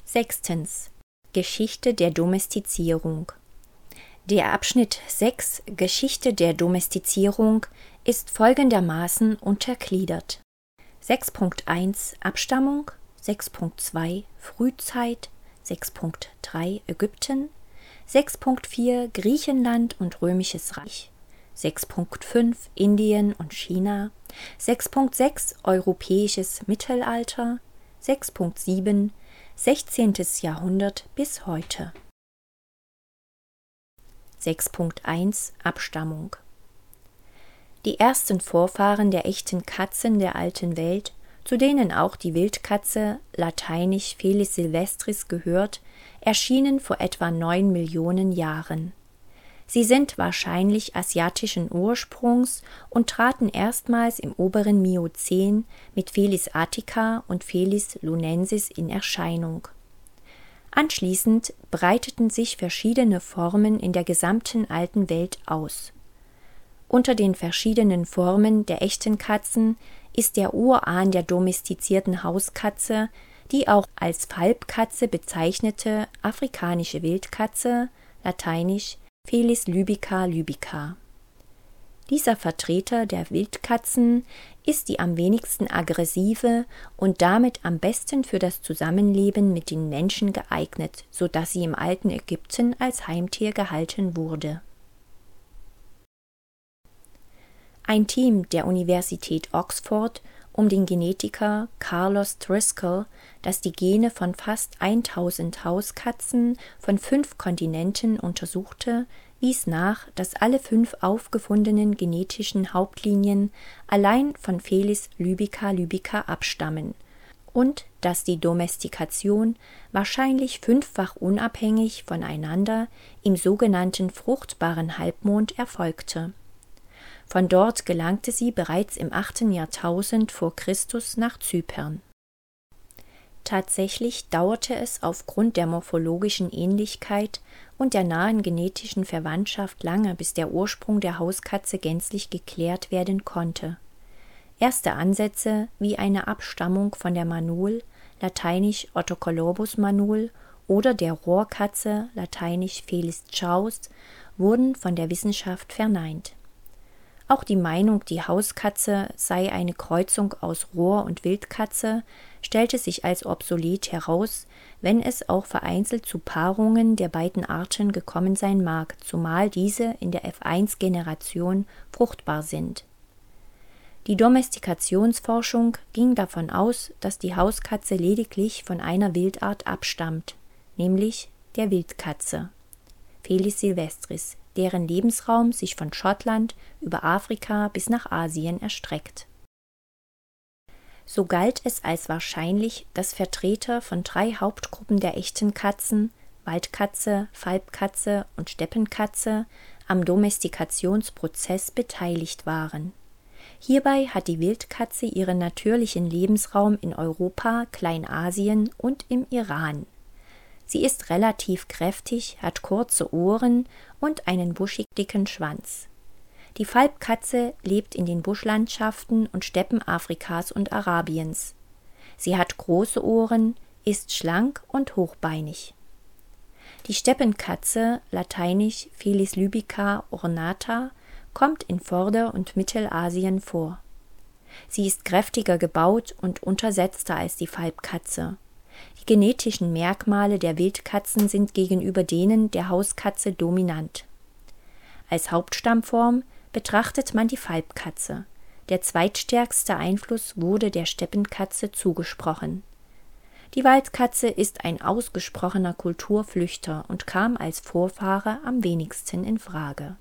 Sechstens. Geschichte der Domestizierung. Der Abschnitt 6 Geschichte der Domestizierung ist folgendermaßen untergliedert: 6.1 Abstammung, 6.2 Frühzeit, 6.3 Ägypten, 6.4 Griechenland und Römisches Reich, 6.5 Indien und China, 6.6 Europäisches Mittelalter, 6.7 16. Jahrhundert bis heute. 6.1 Abstammung. Die ersten Vorfahren der echten Katzen der alten Welt, zu denen auch die Wildkatze, lateinisch Felis silvestris, gehört, erschienen vor etwa 9 Millionen Jahren. Sie sind wahrscheinlich asiatischen Ursprungs und traten erstmals im oberen Miozän mit Felis attica und Felis lunensis in Erscheinung. Anschließend breiteten sich verschiedene Formen in der gesamten alten Welt aus. Unter den verschiedenen Formen der echten Katzen ist der Urahn der domestizierten Hauskatze die auch als Falbkatze bezeichnete afrikanische Wildkatze, lateinisch Felis lybica lybica. Dieser Vertreter der Wildkatzen ist die am wenigsten aggressive und damit am besten für das Zusammenleben mit den Menschen geeignet, so dass sie im alten Ägypten als Heimtier gehalten wurde. Ein Team der Universität Oxford um den Genetiker Carlos Driscoll, das die Gene von fast 1000 Hauskatzen von 5 Kontinenten untersuchte, wies nach, dass alle 5 aufgefundenen genetischen Hauptlinien allein von Felis lybica lybica abstammen und dass die Domestikation wahrscheinlich 5-fach unabhängig voneinander im sogenannten fruchtbaren Halbmond erfolgte. Von dort gelangte sie bereits im 8. Jahrtausend vor Christus nach Zypern. Tatsächlich dauerte es aufgrund der morphologischen Ähnlichkeit und der nahen genetischen Verwandtschaft lange, bis der Ursprung der Hauskatze gänzlich geklärt werden konnte. Erste Ansätze wie eine Abstammung von der Manul, lateinisch Ottocolobus manul, oder der Rohrkatze, lateinisch Felis chaus, wurden von der Wissenschaft verneint. Auch die Meinung, die Hauskatze sei eine Kreuzung aus Rohr- und Wildkatze, stellte sich als obsolet heraus, wenn es auch vereinzelt zu Paarungen der beiden Arten gekommen sein mag, zumal diese in der F1-Generation fruchtbar sind. Die Domestikationsforschung ging davon aus, dass die Hauskatze lediglich von einer Wildart abstammt, nämlich der Wildkatze, Felis silvestris, deren Lebensraum sich von Schottland über Afrika bis nach Asien erstreckt. So galt es als wahrscheinlich, dass Vertreter von 3 Hauptgruppen der echten Katzen, Waldkatze, Falbkatze und Steppenkatze, am Domestikationsprozess beteiligt waren. Hierbei hat die Wildkatze ihren natürlichen Lebensraum in Europa, Kleinasien und im Iran. Sie ist relativ kräftig, hat kurze Ohren und einen buschig dicken Schwanz. Die Falbkatze lebt in den Buschlandschaften und Steppen Afrikas und Arabiens. Sie hat große Ohren, ist schlank und hochbeinig. Die Steppenkatze, lateinisch Felis lybica ornata, kommt in Vorder- und Mittelasien vor. Sie ist kräftiger gebaut und untersetzter als die Falbkatze. Die genetischen Merkmale der Wildkatzen sind gegenüber denen der Hauskatze dominant. Als Hauptstammform betrachtet man die Falbkatze. Der zweitstärkste Einfluss wurde der Steppenkatze zugesprochen. Die Waldkatze ist ein ausgesprochener Kulturflüchter und kam als Vorfahre am wenigsten in Frage.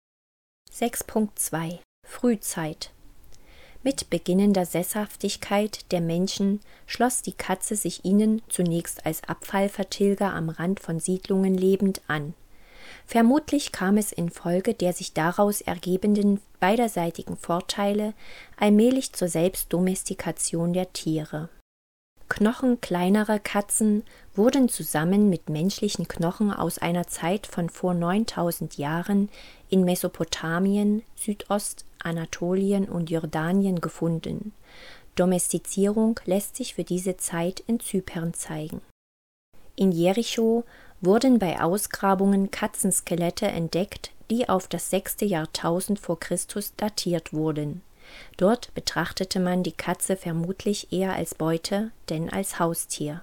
6.2 Frühzeit. Mit beginnender Sesshaftigkeit der Menschen schloss die Katze sich ihnen zunächst als Abfallvertilger am Rand von Siedlungen lebend an. Vermutlich kam es infolge der sich daraus ergebenden beiderseitigen Vorteile allmählich zur Selbstdomestikation der Tiere. Knochen kleinerer Katzen wurden zusammen mit menschlichen Knochen aus einer Zeit von vor 9000 Jahren in Mesopotamien, Südostanatolien und Jordanien gefunden. Domestizierung lässt sich für diese Zeit in Zypern zeigen. In Jericho wurden bei Ausgrabungen Katzenskelette entdeckt, die auf das 6. Jahrtausend vor Christus datiert wurden. Dort betrachtete man die Katze vermutlich eher als Beute denn als Haustier.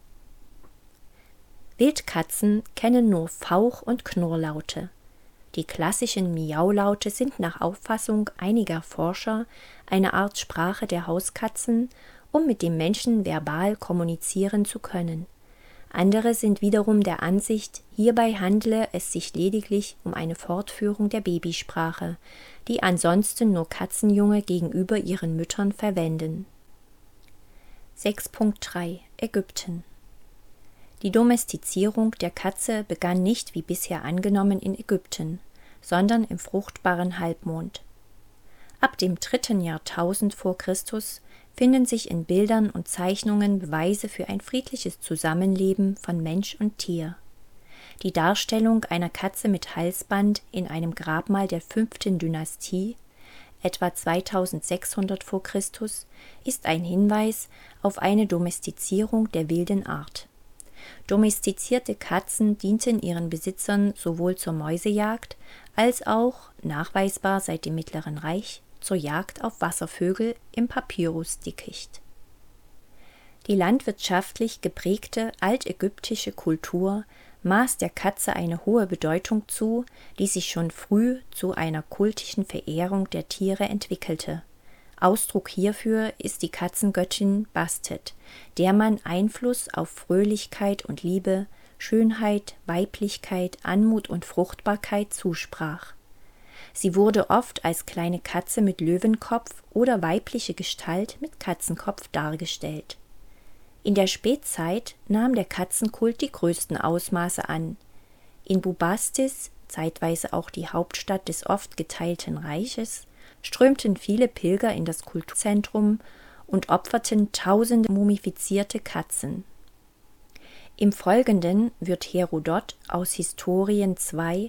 Wildkatzen kennen nur Fauch- und Knurrlaute. Die klassischen Miaulaute sind nach Auffassung einiger Forscher eine Art Sprache der Hauskatzen, um mit dem Menschen verbal kommunizieren zu können. Andere sind wiederum der Ansicht, hierbei handle es sich lediglich um eine Fortführung der Babysprache, die ansonsten nur Katzenjunge gegenüber ihren Müttern verwenden. 6.3 Ägypten. Die Domestizierung der Katze begann nicht wie bisher angenommen in Ägypten, sondern im fruchtbaren Halbmond. Ab dem 3. Jahrtausend vor Christus finden sich in Bildern und Zeichnungen Beweise für ein friedliches Zusammenleben von Mensch und Tier. Die Darstellung einer Katze mit Halsband in einem Grabmal der 5. Dynastie, etwa 2600 vor Christus, ist ein Hinweis auf eine Domestizierung der wilden Art. Domestizierte Katzen dienten ihren Besitzern sowohl zur Mäusejagd als auch, nachweisbar seit dem Mittleren Reich, zur Jagd auf Wasservögel im Papyrusdickicht. Die landwirtschaftlich geprägte altägyptische Kultur maß der Katze eine hohe Bedeutung zu, die sich schon früh zu einer kultischen Verehrung der Tiere entwickelte. Ausdruck hierfür ist die Katzengöttin Bastet, der man Einfluss auf Fröhlichkeit und Liebe, Schönheit, Weiblichkeit, Anmut und Fruchtbarkeit zusprach. Sie wurde oft als kleine Katze mit Löwenkopf oder weibliche Gestalt mit Katzenkopf dargestellt. In der Spätzeit nahm der Katzenkult die größten Ausmaße an. In Bubastis, zeitweise auch die Hauptstadt des oft geteilten Reiches, strömten viele Pilger in das Kulturzentrum und opferten tausende mumifizierte Katzen. Im Folgenden wird Herodot aus Historien 2,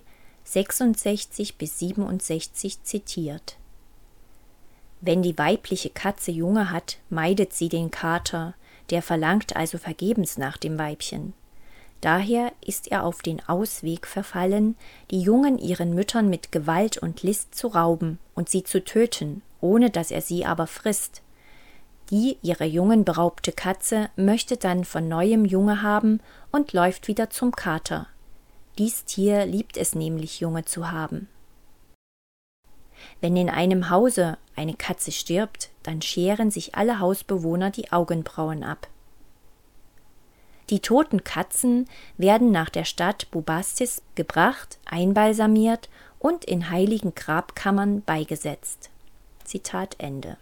66 bis 67 zitiert. Wenn die weibliche Katze Junge hat, meidet sie den Kater, der verlangt also vergebens nach dem Weibchen. Daher ist er auf den Ausweg verfallen, die Jungen ihren Müttern mit Gewalt und List zu rauben und sie zu töten, ohne dass er sie aber frisst. Die ihrer Jungen beraubte Katze möchte dann von neuem Junge haben und läuft wieder zum Kater. Dies Tier liebt es nämlich, Junge zu haben. Wenn in einem Hause eine Katze stirbt, dann scheren sich alle Hausbewohner die Augenbrauen ab. Die toten Katzen werden nach der Stadt Bubastis gebracht, einbalsamiert und in heiligen Grabkammern beigesetzt. Zitat Ende.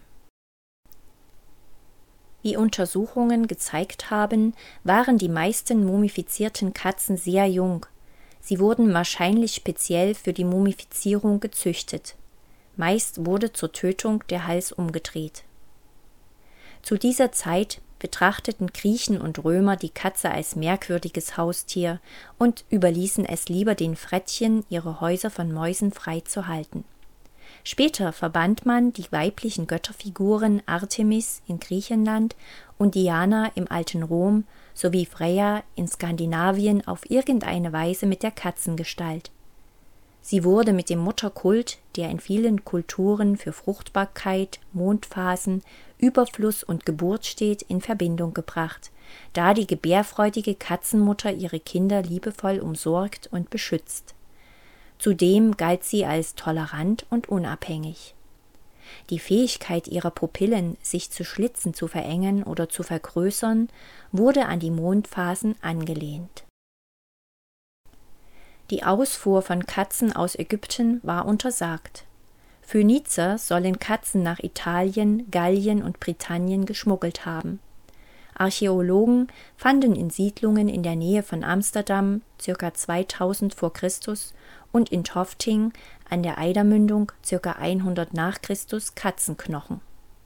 Wie Untersuchungen gezeigt haben, waren die meisten mumifizierten Katzen sehr jung. Sie wurden wahrscheinlich speziell für die Mumifizierung gezüchtet. Meist wurde zur Tötung der Hals umgedreht. Zu dieser Zeit betrachteten Griechen und Römer die Katze als merkwürdiges Haustier und überließen es lieber den Frettchen, ihre Häuser von Mäusen frei zu halten. Später verband man die weiblichen Götterfiguren Artemis in Griechenland und Diana im alten Rom sowie Freya in Skandinavien auf irgendeine Weise mit der Katzengestalt. Sie wurde mit dem Mutterkult, der in vielen Kulturen für Fruchtbarkeit, Mondphasen, Überfluss und Geburt steht, in Verbindung gebracht, da die gebärfreudige Katzenmutter ihre Kinder liebevoll umsorgt und beschützt. Zudem galt sie als tolerant und unabhängig. Die Fähigkeit ihrer Pupillen, sich zu Schlitzen zu verengen oder zu vergrößern, wurde an die Mondphasen angelehnt. Die Ausfuhr von Katzen aus Ägypten war untersagt. Phönizer sollen Katzen nach Italien, Gallien und Britannien geschmuggelt haben. Archäologen fanden in Siedlungen in der Nähe von Amsterdam ca. 2000 vor Christus und in Tofting an der Eidermündung ca. 100 nach Christus Katzenknochen.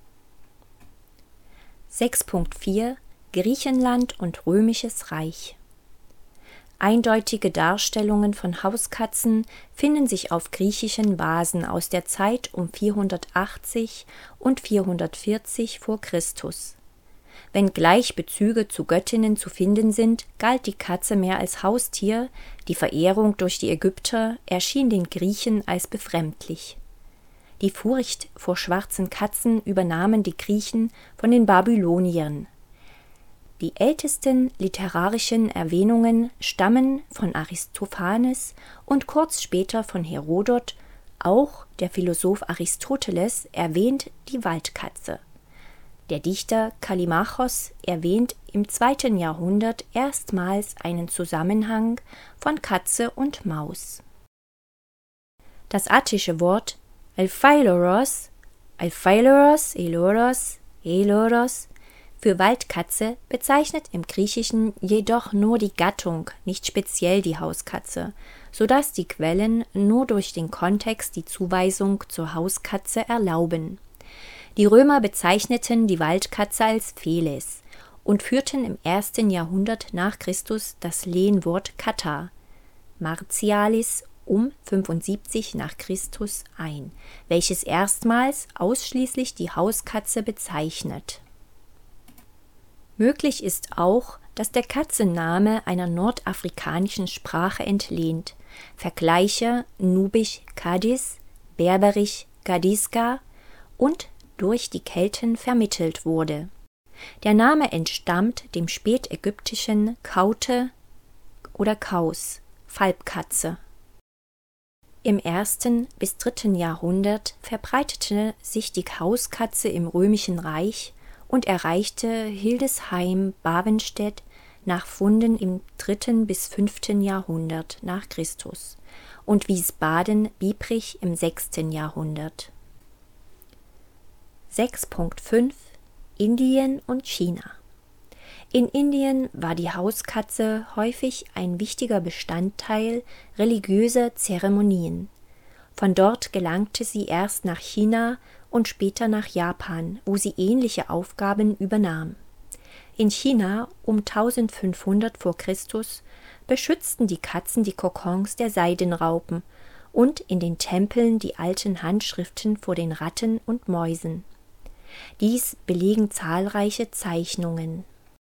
6.4 Griechenland und Römisches Reich. Eindeutige Darstellungen von Hauskatzen finden sich auf griechischen Vasen aus der Zeit um 480 und 440 vor Christus. Wenngleich Bezüge zu Göttinnen zu finden sind, galt die Katze mehr als Haustier, die Verehrung durch die Ägypter erschien den Griechen als befremdlich. Die Furcht vor schwarzen Katzen übernahmen die Griechen von den Babyloniern. Die ältesten literarischen Erwähnungen stammen von Aristophanes und kurz später von Herodot. Auch der Philosoph Aristoteles erwähnt die Waldkatze. Der Dichter Kallimachos erwähnt im 2. Jahrhundert erstmals einen Zusammenhang von Katze und Maus. Das attische Wort Alpheiloros für Waldkatze bezeichnet im Griechischen jedoch nur die Gattung, nicht speziell die Hauskatze, sodass die Quellen nur durch den Kontext die Zuweisung zur Hauskatze erlauben. Die Römer bezeichneten die Waldkatze als Feles und führten im 1. Jahrhundert nach Christus das Lehnwort Kata, Martialis, um 75 nach Christus ein, welches erstmals ausschließlich die Hauskatze bezeichnet. Möglich ist auch, dass der Katzenname einer nordafrikanischen Sprache entlehnt. Vergleiche Nubisch Kadis, Berberisch Kadiska und durch die Kelten vermittelt wurde. Der Name entstammt dem spätägyptischen Kaute oder Kaus, Falbkatze. Im 1. bis 3. Jahrhundert verbreitete sich die Hauskatze im Römischen Reich und erreichte Hildesheim, Bavenstedt nach Funden im 3. bis 5. Jahrhundert nach Christus und Wiesbaden, Biebrich im 6. Jahrhundert. 6.5 Indien und China. In Indien war die Hauskatze häufig ein wichtiger Bestandteil religiöser Zeremonien. Von dort gelangte sie erst nach China und später nach Japan, wo sie ähnliche Aufgaben übernahm. In China um 1500 vor Christus beschützten die Katzen die Kokons der Seidenraupen und in den Tempeln die alten Handschriften vor den Ratten und Mäusen. Dies belegen zahlreiche Zeichnungen.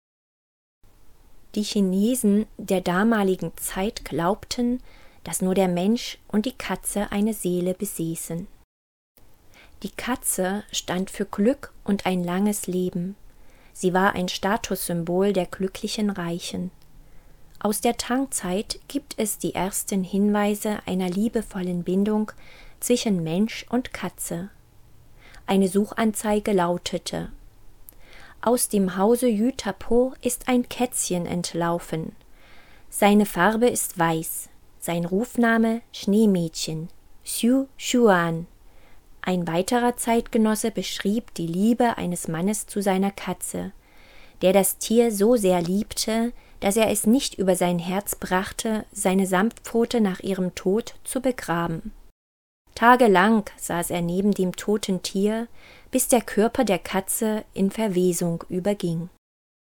Die Chinesen der damaligen Zeit glaubten, dass nur der Mensch und die Katze eine Seele besäßen. Die Katze stand für Glück und ein langes Leben. Sie war ein Statussymbol der glücklichen Reichen. Aus der Tang-Zeit gibt es die ersten Hinweise einer liebevollen Bindung zwischen Mensch und Katze. Eine Suchanzeige lautete: Aus dem Hause Jütapo ist ein Kätzchen entlaufen. Seine Farbe ist weiß, sein Rufname Schneemädchen, Xu Xuan. Ein weiterer Zeitgenosse beschrieb die Liebe eines Mannes zu seiner Katze, der das Tier so sehr liebte, dass er es nicht über sein Herz brachte, seine Samtpfote nach ihrem Tod zu begraben. Tagelang saß er neben dem toten Tier, bis der Körper der Katze in Verwesung überging.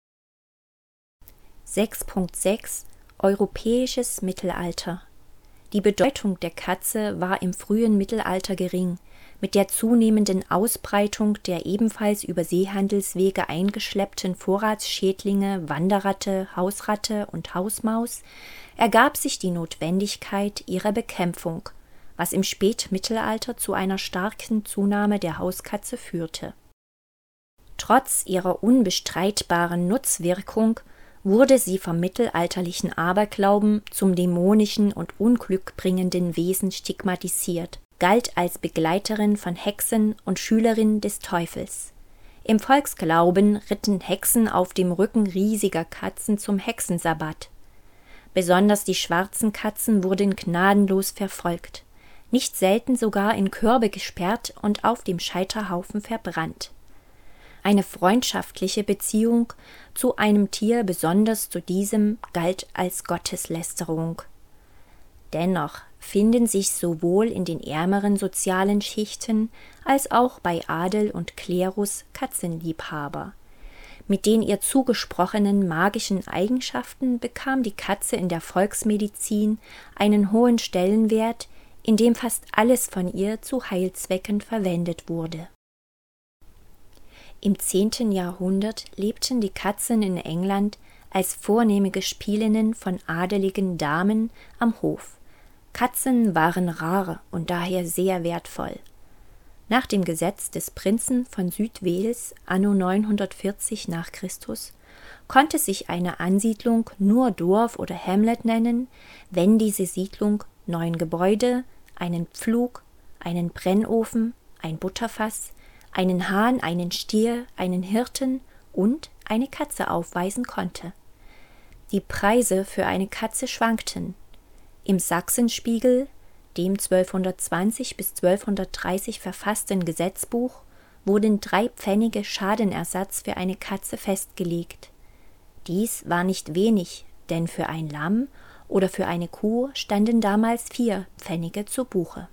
6.6 Europäisches Mittelalter. Die Bedeutung der Katze war im frühen Mittelalter gering. Mit der zunehmenden Ausbreitung der ebenfalls über Seehandelswege eingeschleppten Vorratsschädlinge Wanderratte, Hausratte und Hausmaus ergab sich die Notwendigkeit ihrer Bekämpfung, was im Spätmittelalter zu einer starken Zunahme der Hauskatze führte. Trotz ihrer unbestreitbaren Nutzwirkung wurde sie vom mittelalterlichen Aberglauben zum dämonischen und unglückbringenden Wesen stigmatisiert, galt als Begleiterin von Hexen und Schülerin des Teufels. Im Volksglauben ritten Hexen auf dem Rücken riesiger Katzen zum Hexensabbat. Besonders die schwarzen Katzen wurden gnadenlos verfolgt, nicht selten sogar in Körbe gesperrt und auf dem Scheiterhaufen verbrannt. Eine freundschaftliche Beziehung zu einem Tier, besonders zu diesem, galt als Gotteslästerung. Dennoch finden sich sowohl in den ärmeren sozialen Schichten als auch bei Adel und Klerus Katzenliebhaber. Mit den ihr zugesprochenen magischen Eigenschaften bekam die Katze in der Volksmedizin einen hohen Stellenwert, in dem fast alles von ihr zu Heilzwecken verwendet wurde. Im 10. Jahrhundert lebten die Katzen in England als vornehme Gespielinnen von adeligen Damen am Hof. Katzen waren rar und daher sehr wertvoll. Nach dem Gesetz des Prinzen von Südwales anno 940 nach Christus konnte sich eine Ansiedlung nur Dorf oder Hamlet nennen, wenn diese Siedlung 9 Gebäude, einen Pflug, einen Brennofen, ein Butterfass, einen Hahn, einen Stier, einen Hirten und eine Katze aufweisen konnte. Die Preise für eine Katze schwankten. Im Sachsenspiegel, dem 1220 bis 1230 verfassten Gesetzbuch, wurden 3 Pfennige Schadenersatz für eine Katze festgelegt. Dies war nicht wenig, denn für ein Lamm oder für eine Kuh standen damals 4 Pfennige zu Buche.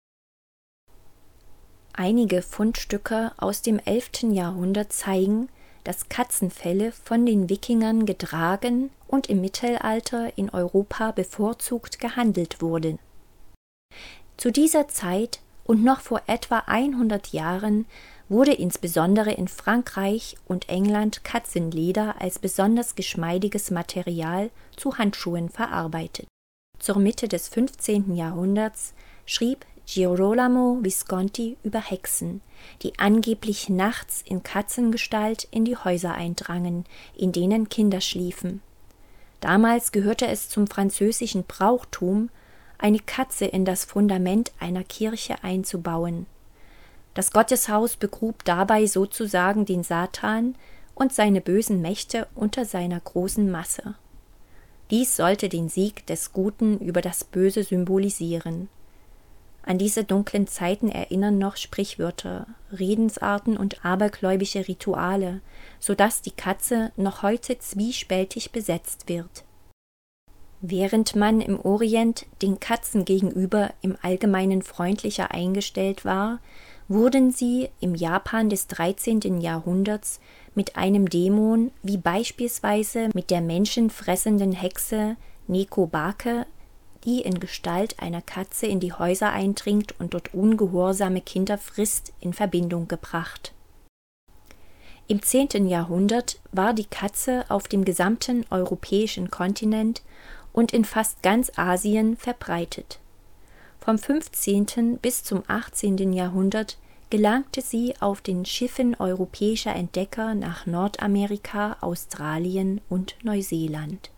Einige Fundstücke aus dem 11. Jahrhundert zeigen, dass Katzenfelle von den Wikingern getragen und im Mittelalter in Europa bevorzugt gehandelt wurden. Zu dieser Zeit und noch vor etwa 100 Jahren wurde insbesondere in Frankreich und England Katzenleder als besonders geschmeidiges Material zu Handschuhen verarbeitet. Zur Mitte des 15. Jahrhunderts schrieb Girolamo Visconti über Hexen, die angeblich nachts in Katzengestalt in die Häuser eindrangen, in denen Kinder schliefen. Damals gehörte es zum französischen Brauchtum, eine Katze in das Fundament einer Kirche einzubauen. Das Gotteshaus begrub dabei sozusagen den Satan und seine bösen Mächte unter seiner großen Masse. Dies sollte den Sieg des Guten über das Böse symbolisieren. An diese dunklen Zeiten erinnern noch Sprichwörter, Redensarten und abergläubische Rituale, so dass die Katze noch heute zwiespältig besetzt wird. Während man im Orient den Katzen gegenüber im Allgemeinen freundlicher eingestellt war, wurden sie im Japan des 13. Jahrhunderts mit einem Dämon wie beispielsweise mit der menschenfressenden Hexe Nekobake, die in Gestalt einer Katze in die Häuser eindringt und dort ungehorsame Kinder frisst, in Verbindung gebracht. Im 10. Jahrhundert war die Katze auf dem gesamten europäischen Kontinent und in fast ganz Asien verbreitet. Vom 15. bis zum 18. Jahrhundert gelangte sie auf den Schiffen europäischer Entdecker nach Nordamerika, Australien und Neuseeland.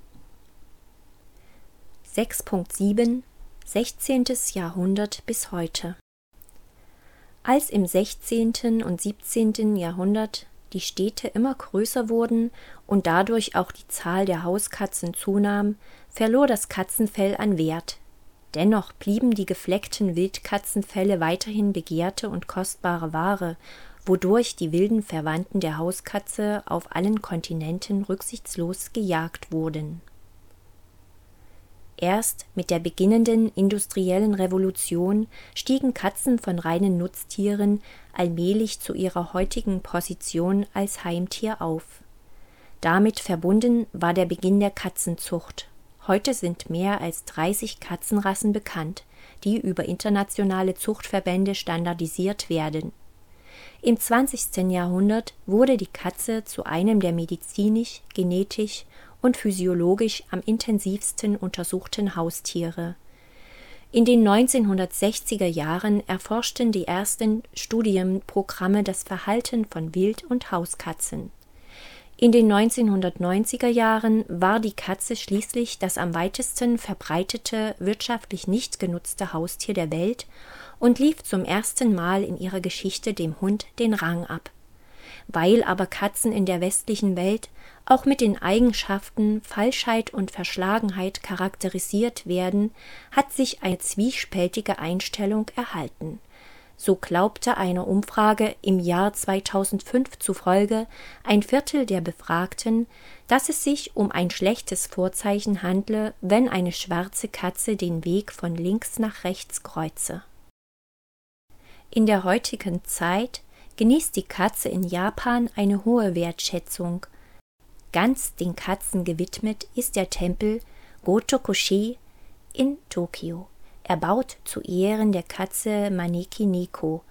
6.7 16. Jahrhundert bis heute. Als im 16. und 17. Jahrhundert die Städte immer größer wurden und dadurch auch die Zahl der Hauskatzen zunahm, verlor das Katzenfell an Wert. Dennoch blieben die gefleckten Wildkatzenfelle weiterhin begehrte und kostbare Ware, wodurch die wilden Verwandten der Hauskatze auf allen Kontinenten rücksichtslos gejagt wurden. Erst mit der beginnenden industriellen Revolution stiegen Katzen von reinen Nutztieren allmählich zu ihrer heutigen Position als Heimtier auf. Damit verbunden war der Beginn der Katzenzucht. Heute sind mehr als 30 Katzenrassen bekannt, die über internationale Zuchtverbände standardisiert werden. Im 20. Jahrhundert wurde die Katze zu einem der medizinisch, genetisch und physiologisch am intensivsten untersuchten Haustiere. In den 1960er Jahren erforschten die ersten Studienprogramme das Verhalten von Wild- und Hauskatzen. In den 1990er Jahren war die Katze schließlich das am weitesten verbreitete, wirtschaftlich nicht genutzte Haustier der Welt und lief zum ersten Mal in ihrer Geschichte dem Hund den Rang ab. Weil aber Katzen in der westlichen Welt auch mit den Eigenschaften Falschheit und Verschlagenheit charakterisiert werden, hat sich eine zwiespältige Einstellung erhalten. So glaubte einer Umfrage im Jahr 2005 zufolge 1/4 der Befragten, dass es sich um ein schlechtes Vorzeichen handle, wenn eine schwarze Katze den Weg von links nach rechts kreuze. In der heutigen Zeit genießt die Katze in Japan eine hohe Wertschätzung. Ganz den Katzen gewidmet ist der Tempel Gotokoshi in Tokio, erbaut zu Ehren der Katze Maneki Neko,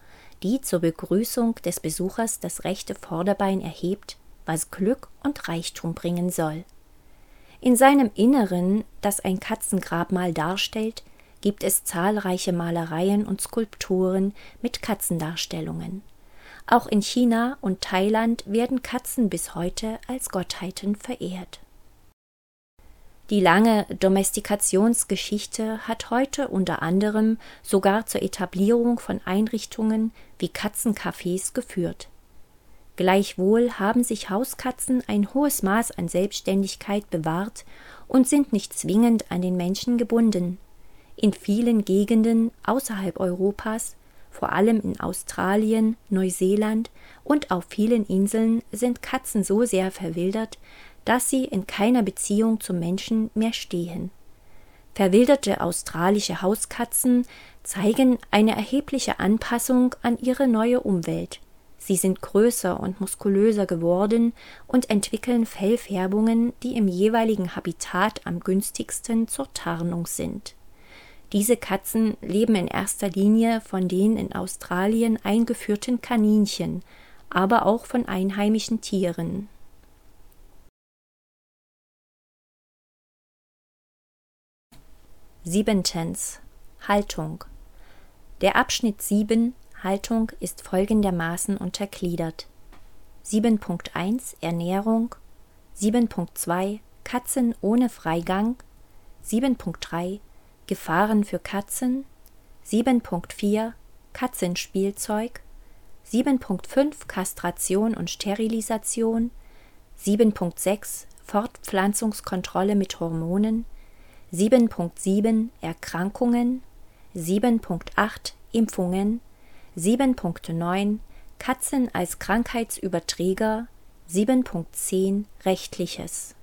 die zur Begrüßung des Besuchers das rechte Vorderbein erhebt, was Glück und Reichtum bringen soll. In seinem Inneren, das ein Katzengrabmal darstellt, gibt es zahlreiche Malereien und Skulpturen mit Katzendarstellungen. Auch in China und Thailand werden Katzen bis heute als Gottheiten verehrt. Die lange Domestikationsgeschichte hat heute unter anderem sogar zur Etablierung von Einrichtungen wie Katzencafés geführt. Gleichwohl haben sich Hauskatzen ein hohes Maß an Selbstständigkeit bewahrt und sind nicht zwingend an den Menschen gebunden. In vielen Gegenden außerhalb Europas, vor allem in Australien, Neuseeland und auf vielen Inseln sind Katzen so sehr verwildert, dass sie in keiner Beziehung zum Menschen mehr stehen. Verwilderte australische Hauskatzen zeigen eine erhebliche Anpassung an ihre neue Umwelt. Sie sind größer und muskulöser geworden und entwickeln Fellfärbungen, die im jeweiligen Habitat am günstigsten zur Tarnung sind. Diese Katzen leben in erster Linie von den in Australien eingeführten Kaninchen, aber auch von einheimischen Tieren. Siebentens. Haltung. Der Abschnitt 7 Haltung ist folgendermaßen untergliedert: 7.1 Ernährung, 7.2 Katzen ohne Freigang, 7.3 Gefahren für Katzen, 7.4 Katzenspielzeug, 7.5 Kastration und Sterilisation, 7.6 Fortpflanzungskontrolle mit Hormonen, 7.7 Erkrankungen, 7.8 Impfungen, 7.9 Katzen als Krankheitsüberträger, 7.10 Rechtliches.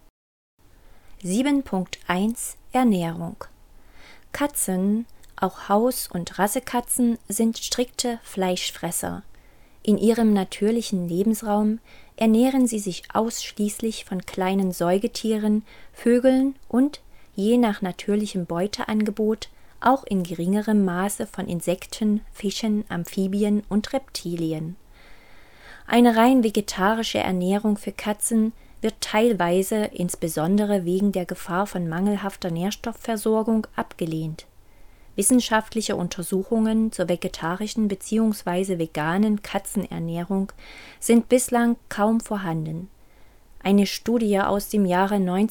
7.1 Ernährung. Katzen, auch Haus- und Rassekatzen, sind strikte Fleischfresser. In ihrem natürlichen Lebensraum ernähren sie sich ausschließlich von kleinen Säugetieren, Vögeln und, je nach natürlichem Beuteangebot, auch in geringerem Maße von Insekten, Fischen, Amphibien und Reptilien. Eine rein vegetarische Ernährung für Katzen wird teilweise, insbesondere wegen der Gefahr von mangelhafter Nährstoffversorgung, abgelehnt. Wissenschaftliche Untersuchungen zur vegetarischen bzw. veganen Katzenernährung sind bislang kaum vorhanden. Eine Studie aus dem Jahre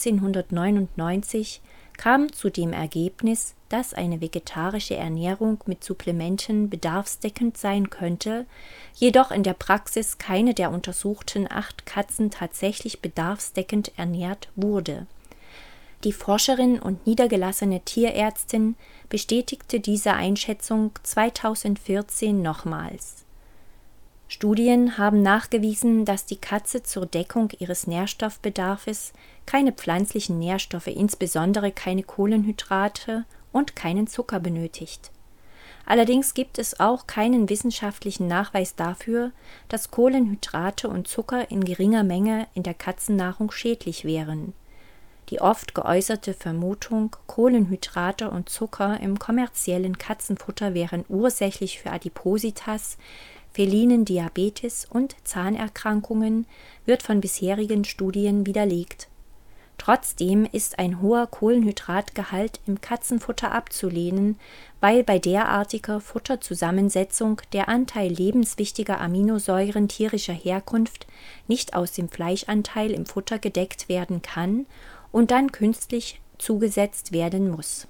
1999 kam zu dem Ergebnis, dass eine vegetarische Ernährung mit Supplementen bedarfsdeckend sein könnte, jedoch in der Praxis keine der untersuchten 8 Katzen tatsächlich bedarfsdeckend ernährt wurde. Die Forscherin und niedergelassene Tierärztin bestätigte diese Einschätzung 2014 nochmals. Studien haben nachgewiesen, dass die Katze zur Deckung ihres Nährstoffbedarfs keine pflanzlichen Nährstoffe, insbesondere keine Kohlenhydrate und keinen Zucker benötigt. Allerdings gibt es auch keinen wissenschaftlichen Nachweis dafür, dass Kohlenhydrate und Zucker in geringer Menge in der Katzennahrung schädlich wären. Die oft geäußerte Vermutung, Kohlenhydrate und Zucker im kommerziellen Katzenfutter wären ursächlich für Adipositas, felinen Diabetes und Zahnerkrankungen, wird von bisherigen Studien widerlegt. Trotzdem ist ein hoher Kohlenhydratgehalt im Katzenfutter abzulehnen, weil bei derartiger Futterzusammensetzung der Anteil lebenswichtiger Aminosäuren tierischer Herkunft nicht aus dem Fleischanteil im Futter gedeckt werden kann und dann künstlich zugesetzt werden muss.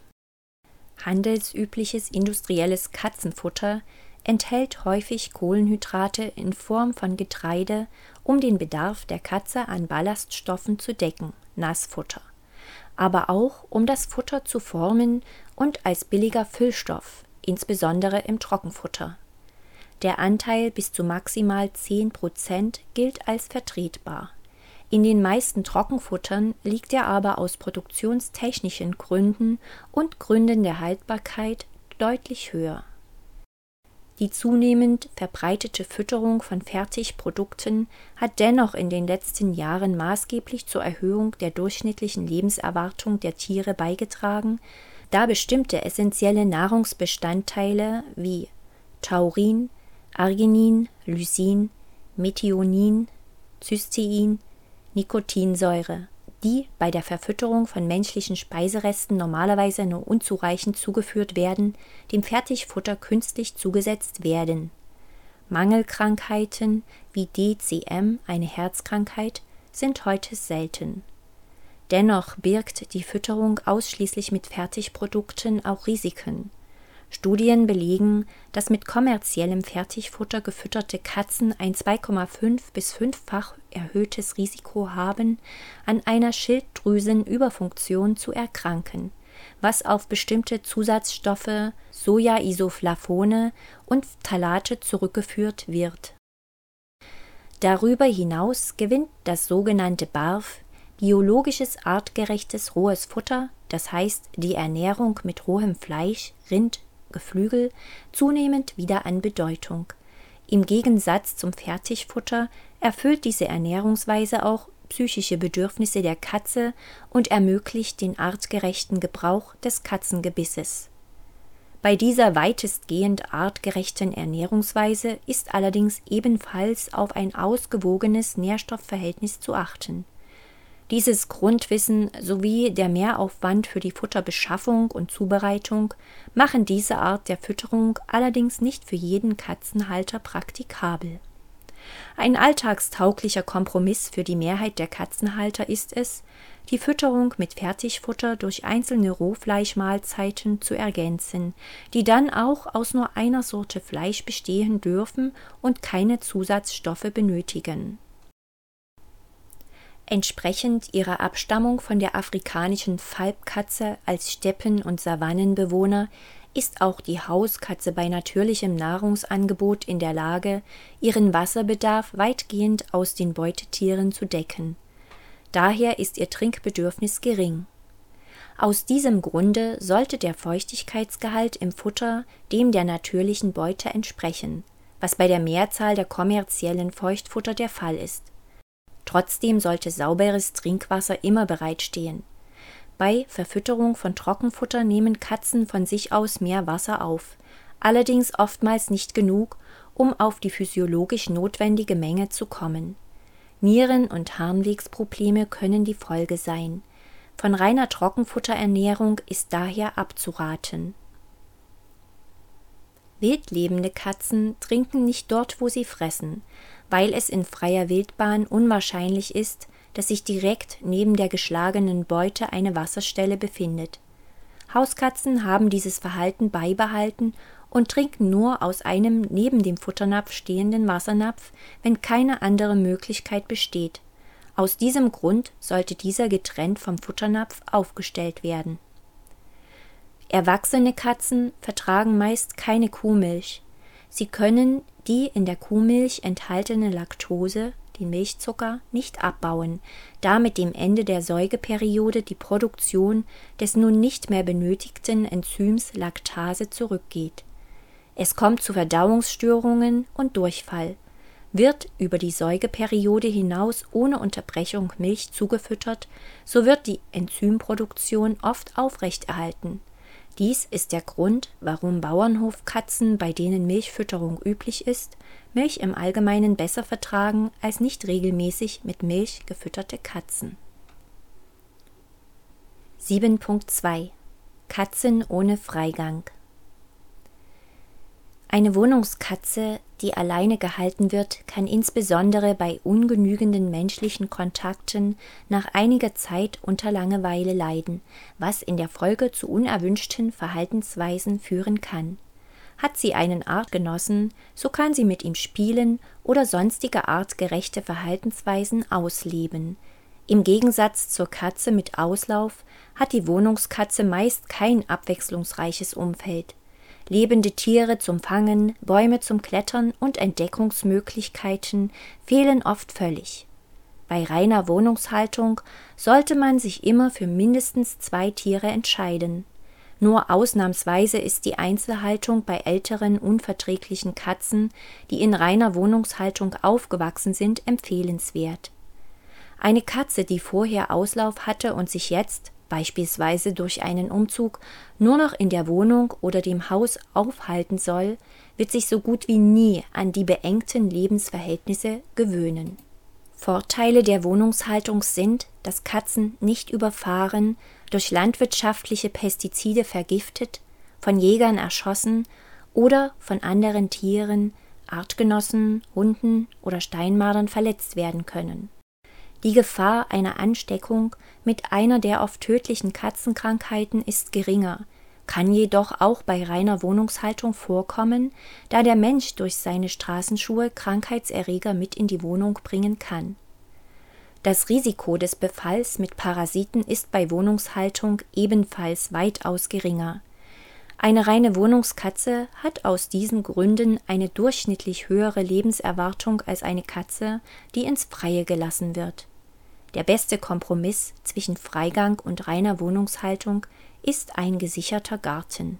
Handelsübliches industrielles Katzenfutter enthält häufig Kohlenhydrate in Form von Getreide, um den Bedarf der Katze an Ballaststoffen zu decken, Nassfutter, aber auch um das Futter zu formen und als billiger Füllstoff, insbesondere im Trockenfutter. Der Anteil bis zu maximal 10% gilt als vertretbar. In den meisten Trockenfuttern liegt er aber aus produktionstechnischen Gründen und Gründen der Haltbarkeit deutlich höher. Die zunehmend verbreitete Fütterung von Fertigprodukten hat dennoch in den letzten Jahren maßgeblich zur Erhöhung der durchschnittlichen Lebenserwartung der Tiere beigetragen, da bestimmte essentielle Nahrungsbestandteile wie Taurin, Arginin, Lysin, Methionin, Cystein, Nicotinsäure, die bei der Verfütterung von menschlichen Speiseresten normalerweise nur unzureichend zugeführt werden, dem Fertigfutter künstlich zugesetzt werden. Mangelkrankheiten wie DCM, eine Herzkrankheit, sind heute selten. Dennoch birgt die Fütterung ausschließlich mit Fertigprodukten auch Risiken. Studien belegen, dass mit kommerziellem Fertigfutter gefütterte Katzen ein 2,5- bis 5-fach erhöhtes Risiko haben, an einer Schilddrüsenüberfunktion zu erkranken, was auf bestimmte Zusatzstoffe, Soja-Isoflavone und Phthalate zurückgeführt wird. Darüber hinaus gewinnt das sogenannte BARF, biologisches artgerechtes rohes Futter, das heißt die Ernährung mit rohem Fleisch, Rind, Geflügel, zunehmend wieder an Bedeutung. Im Gegensatz zum Fertigfutter erfüllt diese Ernährungsweise auch psychische Bedürfnisse der Katze und ermöglicht den artgerechten Gebrauch des Katzengebisses. Bei dieser weitestgehend artgerechten Ernährungsweise ist allerdings ebenfalls auf ein ausgewogenes Nährstoffverhältnis zu achten. Dieses Grundwissen sowie der Mehraufwand für die Futterbeschaffung und Zubereitung machen diese Art der Fütterung allerdings nicht für jeden Katzenhalter praktikabel. Ein alltagstauglicher Kompromiss für die Mehrheit der Katzenhalter ist es, die Fütterung mit Fertigfutter durch einzelne Rohfleischmahlzeiten zu ergänzen, die dann auch aus nur einer Sorte Fleisch bestehen dürfen und keine Zusatzstoffe benötigen. Entsprechend ihrer Abstammung von der afrikanischen Falbkatze als Steppen- und Savannenbewohner ist auch die Hauskatze bei natürlichem Nahrungsangebot in der Lage, ihren Wasserbedarf weitgehend aus den Beutetieren zu decken. Daher ist ihr Trinkbedürfnis gering. Aus diesem Grunde sollte der Feuchtigkeitsgehalt im Futter dem der natürlichen Beute entsprechen, was bei der Mehrzahl der kommerziellen Feuchtfutter der Fall ist. Trotzdem sollte sauberes Trinkwasser immer bereitstehen. Bei Verfütterung von Trockenfutter nehmen Katzen von sich aus mehr Wasser auf, allerdings oftmals nicht genug, um auf die physiologisch notwendige Menge zu kommen. Nieren- und Harnwegsprobleme können die Folge sein. Von reiner Trockenfutterernährung ist daher abzuraten. Wildlebende Katzen trinken nicht dort, wo sie fressen, weil es in freier Wildbahn unwahrscheinlich ist, dass sich direkt neben der geschlagenen Beute eine Wasserstelle befindet. Hauskatzen haben dieses Verhalten beibehalten und trinken nur aus einem neben dem Futternapf stehenden Wassernapf, wenn keine andere Möglichkeit besteht. Aus diesem Grund sollte dieser getrennt vom Futternapf aufgestellt werden. Erwachsene Katzen vertragen meist keine Kuhmilch. Sie können die in der Kuhmilch enthaltene Laktose, den Milchzucker, nicht abbauen, da mit dem Ende der Säugeperiode die Produktion des nun nicht mehr benötigten Enzyms Laktase zurückgeht. Es kommt zu Verdauungsstörungen und Durchfall. Wird über die Säugeperiode hinaus ohne Unterbrechung Milch zugefüttert, so wird die Enzymproduktion oft aufrechterhalten. Dies ist der Grund, warum Bauernhofkatzen, bei denen Milchfütterung üblich ist, Milch im Allgemeinen besser vertragen als nicht regelmäßig mit Milch gefütterte Katzen. 7.2 Katzen ohne Freigang. Eine Wohnungskatze, die alleine gehalten wird, kann insbesondere bei ungenügenden menschlichen Kontakten nach einiger Zeit unter Langeweile leiden, was in der Folge zu unerwünschten Verhaltensweisen führen kann. Hat sie einen Artgenossen, so kann sie mit ihm spielen oder sonstige artgerechte Verhaltensweisen ausleben. Im Gegensatz zur Katze mit Auslauf hat die Wohnungskatze meist kein abwechslungsreiches Umfeld. Lebende Tiere zum Fangen, Bäume zum Klettern und Entdeckungsmöglichkeiten fehlen oft völlig. Bei reiner Wohnungshaltung sollte man sich immer für mindestens 2 Tiere entscheiden. Nur ausnahmsweise ist die Einzelhaltung bei älteren, unverträglichen Katzen, die in reiner Wohnungshaltung aufgewachsen sind, empfehlenswert. Eine Katze, die vorher Auslauf hatte und sich jetzt, beispielsweise durch einen Umzug, nur noch in der Wohnung oder dem Haus aufhalten soll, wird sich so gut wie nie an die beengten Lebensverhältnisse gewöhnen. Vorteile der Wohnungshaltung sind, dass Katzen nicht überfahren, durch landwirtschaftliche Pestizide vergiftet, von Jägern erschossen oder von anderen Tieren, Artgenossen, Hunden oder Steinmadern verletzt werden können. Die Gefahr einer Ansteckung mit einer der oft tödlichen Katzenkrankheiten ist geringer, kann jedoch auch bei reiner Wohnungshaltung vorkommen, da der Mensch durch seine Straßenschuhe Krankheitserreger mit in die Wohnung bringen kann. Das Risiko des Befalls mit Parasiten ist bei Wohnungshaltung ebenfalls weitaus geringer. Eine reine Wohnungskatze hat aus diesen Gründen eine durchschnittlich höhere Lebenserwartung als eine Katze, die ins Freie gelassen wird. Der beste Kompromiss zwischen Freigang und reiner Wohnungshaltung ist ein gesicherter Garten.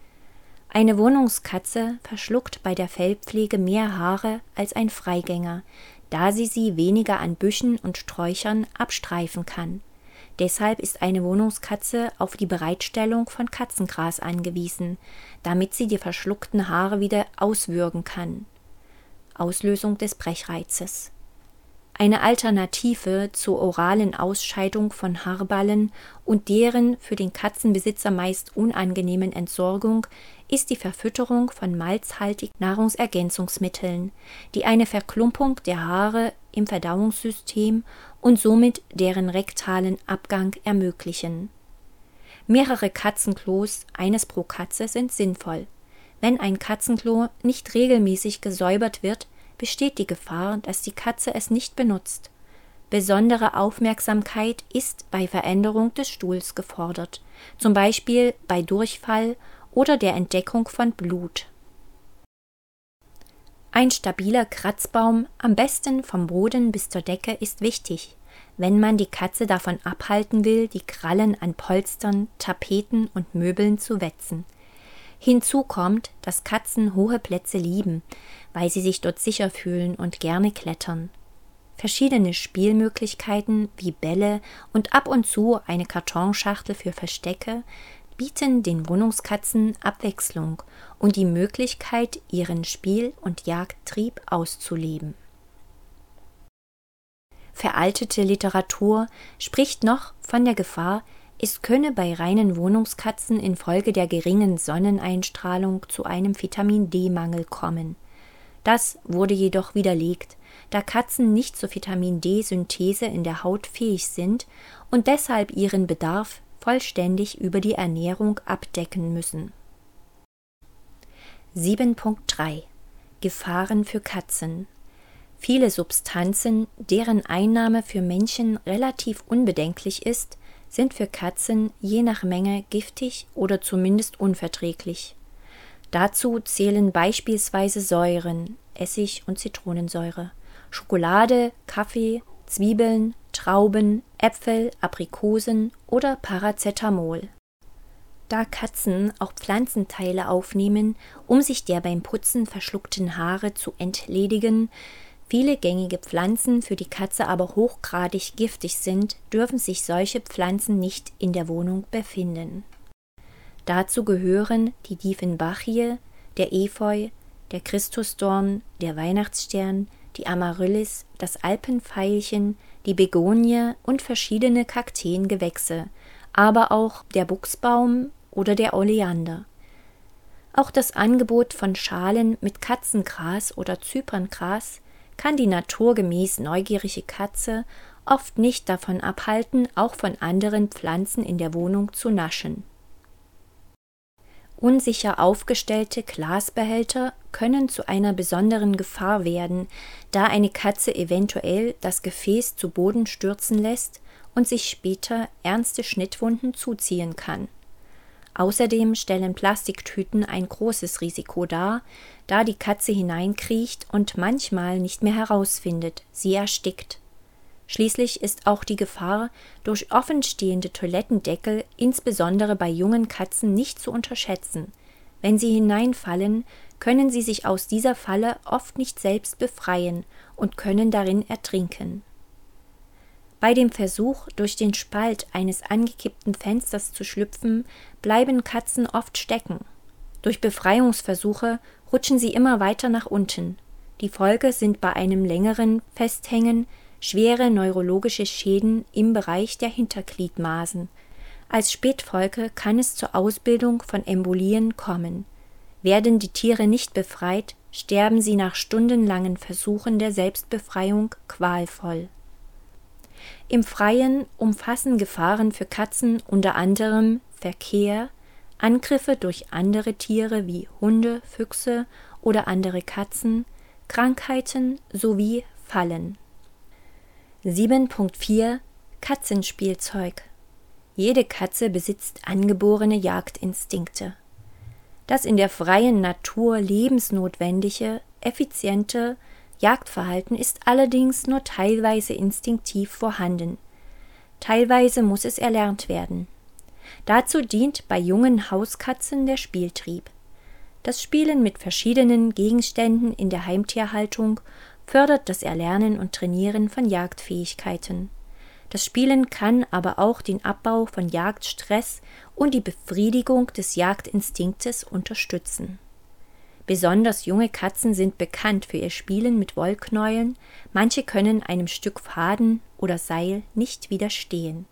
Eine Wohnungskatze verschluckt bei der Fellpflege mehr Haare als ein Freigänger, da sie weniger an Büschen und Sträuchern abstreifen kann. Deshalb ist eine Wohnungskatze auf die Bereitstellung von Katzengras angewiesen, damit sie die verschluckten Haare wieder auswürgen kann. Auslösung des Brechreizes. Eine Alternative zur oralen Ausscheidung von Haarballen und deren für den Katzenbesitzer meist unangenehmen Entsorgung ist die Verfütterung von malzhaltigen Nahrungsergänzungsmitteln, die eine Verklumpung der Haare im Verdauungssystem und somit deren rektalen Abgang ermöglichen. Mehrere Katzenklos, eines pro Katze, sind sinnvoll. Wenn ein Katzenklo nicht regelmäßig gesäubert wird, besteht die Gefahr, dass die Katze es nicht benutzt. Besondere Aufmerksamkeit ist bei Veränderung des Stuhls gefordert, zum Beispiel bei Durchfall oder der Entdeckung von Blut. Ein stabiler Kratzbaum, am besten vom Boden bis zur Decke, ist wichtig, wenn man die Katze davon abhalten will, die Krallen an Polstern, Tapeten und Möbeln zu wetzen. Hinzu kommt, dass Katzen hohe Plätze lieben, weil sie sich dort sicher fühlen und gerne klettern. Verschiedene Spielmöglichkeiten wie Bälle und ab und zu eine Kartonschachtel für Verstecke bieten den Wohnungskatzen Abwechslung und die Möglichkeit, ihren Spiel- und Jagdtrieb auszuleben. Veraltete Literatur spricht noch von der Gefahr, es könne bei reinen Wohnungskatzen infolge der geringen Sonneneinstrahlung zu einem Vitamin-D-Mangel kommen. Das wurde jedoch widerlegt, da Katzen nicht zur Vitamin-D-Synthese in der Haut fähig sind und deshalb ihren Bedarf vollständig über die Ernährung abdecken müssen. 7.3 Gefahren für Katzen. Viele Substanzen, deren Einnahme für Menschen relativ unbedenklich ist, sind für Katzen je nach Menge giftig oder zumindest unverträglich. Dazu zählen beispielsweise Säuren, Essig- und Zitronensäure, Schokolade, Kaffee, Zwiebeln, Trauben, Äpfel, Aprikosen oder Paracetamol. Da Katzen auch Pflanzenteile aufnehmen, um sich der beim Putzen verschluckten Haare zu entledigen, viele gängige Pflanzen für die Katze aber hochgradig giftig sind, dürfen sich solche Pflanzen nicht in der Wohnung befinden. Dazu gehören die Dieffenbachie, der Efeu, der Christusdorn, der Weihnachtsstern, die Amaryllis, das Alpenveilchen, die Begonie und verschiedene Kakteengewächse, aber auch der Buchsbaum oder der Oleander. Auch das Angebot von Schalen mit Katzengras oder Zyperngras kann die naturgemäß neugierige Katze oft nicht davon abhalten, auch von anderen Pflanzen in der Wohnung zu naschen. Unsicher aufgestellte Glasbehälter können zu einer besonderen Gefahr werden, da eine Katze eventuell das Gefäß zu Boden stürzen lässt und sich später ernste Schnittwunden zuziehen kann. Außerdem stellen Plastiktüten ein großes Risiko dar, da die Katze hineinkriecht und manchmal nicht mehr herausfindet, sie erstickt. Schließlich ist auch die Gefahr durch offenstehende Toilettendeckel insbesondere bei jungen Katzen nicht zu unterschätzen. Wenn sie hineinfallen, können sie sich aus dieser Falle oft nicht selbst befreien und können darin ertrinken. Bei dem Versuch, durch den Spalt eines angekippten Fensters zu schlüpfen, bleiben Katzen oft stecken. Durch Befreiungsversuche rutschen sie immer weiter nach unten. Die Folge sind bei einem längeren Festhängen schwere neurologische Schäden im Bereich der Hintergliedmaßen. Als Spätfolge kann es zur Ausbildung von Embolien kommen. Werden die Tiere nicht befreit, sterben sie nach stundenlangen Versuchen der Selbstbefreiung qualvoll. Im Freien umfassen Gefahren für Katzen unter anderem Verkehr, Angriffe durch andere Tiere wie Hunde, Füchse oder andere Katzen, Krankheiten sowie Fallen. 7.4 Katzenspielzeug. Jede Katze besitzt angeborene Jagdinstinkte. Das in der freien Natur lebensnotwendige, effiziente Jagdverhalten ist allerdings nur teilweise instinktiv vorhanden. Teilweise muss es erlernt werden. Dazu dient bei jungen Hauskatzen der Spieltrieb. Das Spielen mit verschiedenen Gegenständen in der Heimtierhaltung fördert das Erlernen und Trainieren von Jagdfähigkeiten. Das Spielen kann aber auch den Abbau von Jagdstress und die Befriedigung des Jagdinstinktes unterstützen. Besonders junge Katzen sind bekannt für ihr Spielen mit Wollknäueln, manche können einem Stück Faden oder Seil nicht widerstehen.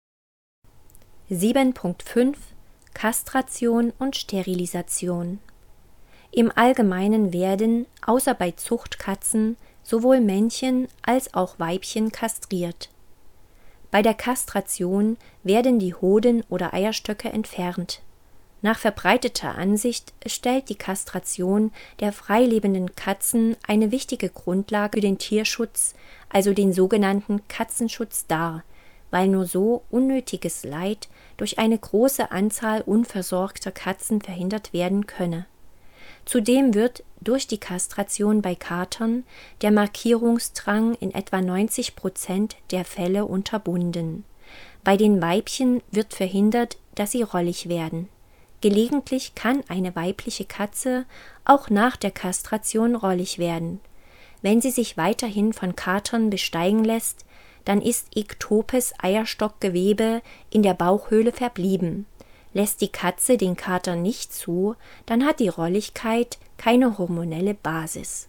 7.5 Kastration und Sterilisation. Im Allgemeinen werden, außer bei Zuchtkatzen, sowohl Männchen als auch Weibchen kastriert. Bei der Kastration werden die Hoden oder Eierstöcke entfernt. Nach verbreiteter Ansicht stellt die Kastration der freilebenden Katzen eine wichtige Grundlage für den Tierschutz, also den sogenannten Katzenschutz dar, weil nur so unnötiges Leid durch eine große Anzahl unversorgter Katzen verhindert werden könne. Zudem wird durch die Kastration bei Katern der Markierungsdrang in etwa 90% der Fälle unterbunden. Bei den Weibchen wird verhindert, dass sie rollig werden. Gelegentlich kann eine weibliche Katze auch nach der Kastration rollig werden. Wenn sie sich weiterhin von Katern besteigen lässt, dann ist ektopes Eierstockgewebe in der Bauchhöhle verblieben. Lässt die Katze den Kater nicht zu, dann hat die Rolligkeit keine hormonelle Basis.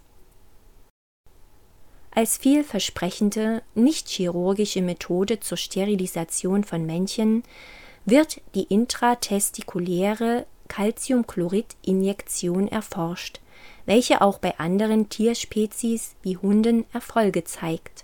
Als vielversprechende, nicht chirurgische Methode zur Sterilisation von Männchen wird die intratestikuläre Calciumchlorid-Injektion erforscht, welche auch bei anderen Tierspezies wie Hunden Erfolge zeigt.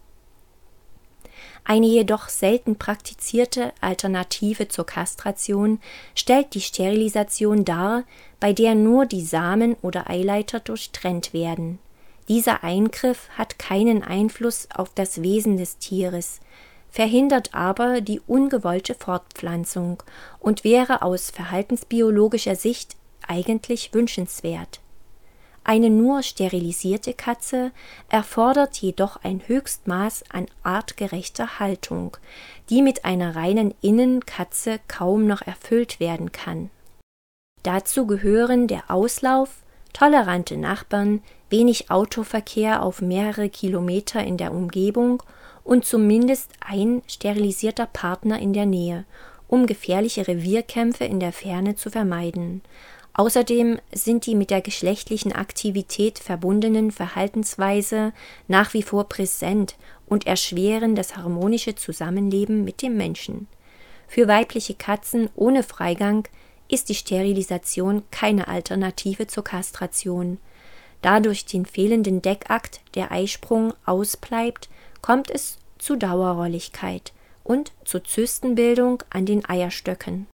Eine jedoch selten praktizierte Alternative zur Kastration stellt die Sterilisation dar, bei der nur die Samen oder Eileiter durchtrennt werden. Dieser Eingriff hat keinen Einfluss auf das Wesen des Tieres, verhindert aber die ungewollte Fortpflanzung und wäre aus verhaltensbiologischer Sicht eigentlich wünschenswert. Eine nur sterilisierte Katze erfordert jedoch ein Höchstmaß an artgerechter Haltung, die mit einer reinen Innenkatze kaum noch erfüllt werden kann. Dazu gehören der Auslauf, tolerante Nachbarn, wenig Autoverkehr auf mehrere Kilometer in der Umgebung und zumindest ein sterilisierter Partner in der Nähe, um gefährliche Revierkämpfe in der Ferne zu vermeiden. Außerdem sind die mit der geschlechtlichen Aktivität verbundenen Verhaltensweise nach wie vor präsent und erschweren das harmonische Zusammenleben mit dem Menschen. Für weibliche Katzen ohne Freigang ist die Sterilisation keine Alternative zur Kastration. Da durch den fehlenden Deckakt der Eisprung ausbleibt, kommt es zu Dauerrolligkeit und zur Zystenbildung an den Eierstöcken.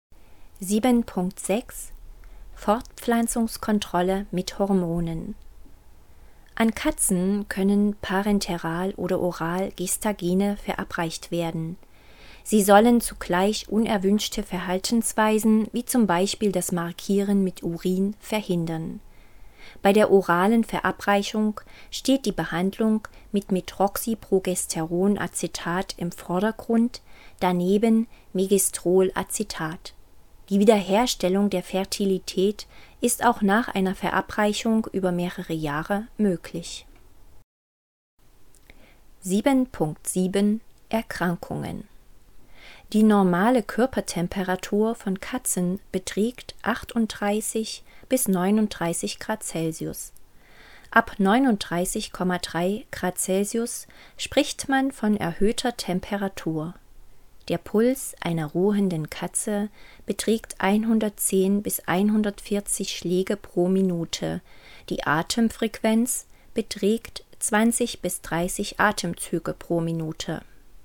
7.6 Fortpflanzungskontrolle mit Hormonen. An Katzen können parenteral oder oral Gestagene verabreicht werden. Sie sollen zugleich unerwünschte Verhaltensweisen wie zum Beispiel das Markieren mit Urin verhindern. Bei der oralen Verabreichung steht die Behandlung mit Metroxyprogesteronacetat im Vordergrund, daneben Megestrolacetat. Die Wiederherstellung der Fertilität ist auch nach einer Verabreichung über mehrere Jahre möglich. 7.7 Erkrankungen. Die normale Körpertemperatur von Katzen beträgt 38 bis 39 Grad Celsius. Ab 39,3 Grad Celsius spricht man von erhöhter Temperatur. Der Puls einer ruhenden Katze beträgt 110 bis 140 Schläge pro Minute. Die Atemfrequenz beträgt 20 bis 30 Atemzüge pro Minute.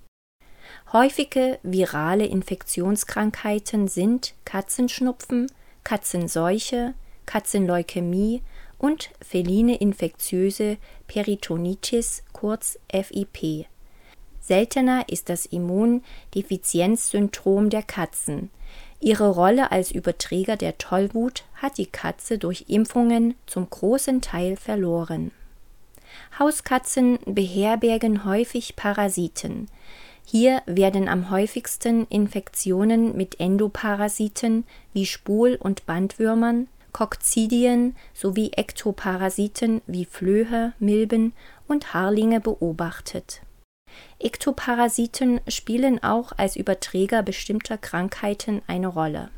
Häufige virale Infektionskrankheiten sind Katzenschnupfen, Katzenseuche, Katzenleukämie und feline infektiöse Peritonitis, kurz FIP. Seltener ist das Immundefizienzsyndrom der Katzen. Ihre Rolle als Überträger der Tollwut hat die Katze durch Impfungen zum großen Teil verloren. Hauskatzen beherbergen häufig Parasiten. Hier werden am häufigsten Infektionen mit Endoparasiten wie Spul- und Bandwürmern, Kokzidien sowie Ektoparasiten wie Flöhe, Milben und Harlinge beobachtet. Ektoparasiten spielen auch als Überträger bestimmter Krankheiten eine Rolle.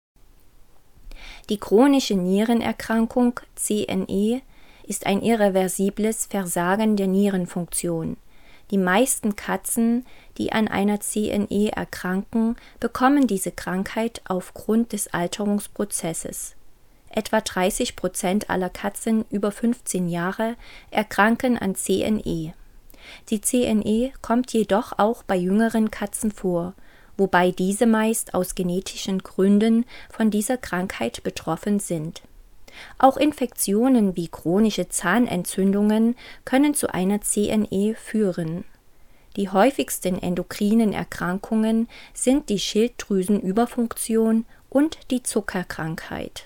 Die chronische Nierenerkrankung CNE ist ein irreversibles Versagen der Nierenfunktion. Die meisten Katzen, die an einer CNE erkranken, bekommen diese Krankheit aufgrund des Alterungsprozesses. Etwa 30% aller Katzen über 15 Jahre erkranken an CNE. Die CNE kommt jedoch auch bei jüngeren Katzen vor, wobei diese meist aus genetischen Gründen von dieser Krankheit betroffen sind. Auch Infektionen wie chronische Zahnentzündungen können zu einer CNE führen. Die häufigsten endokrinen Erkrankungen sind die Schilddrüsenüberfunktion und die Zuckerkrankheit.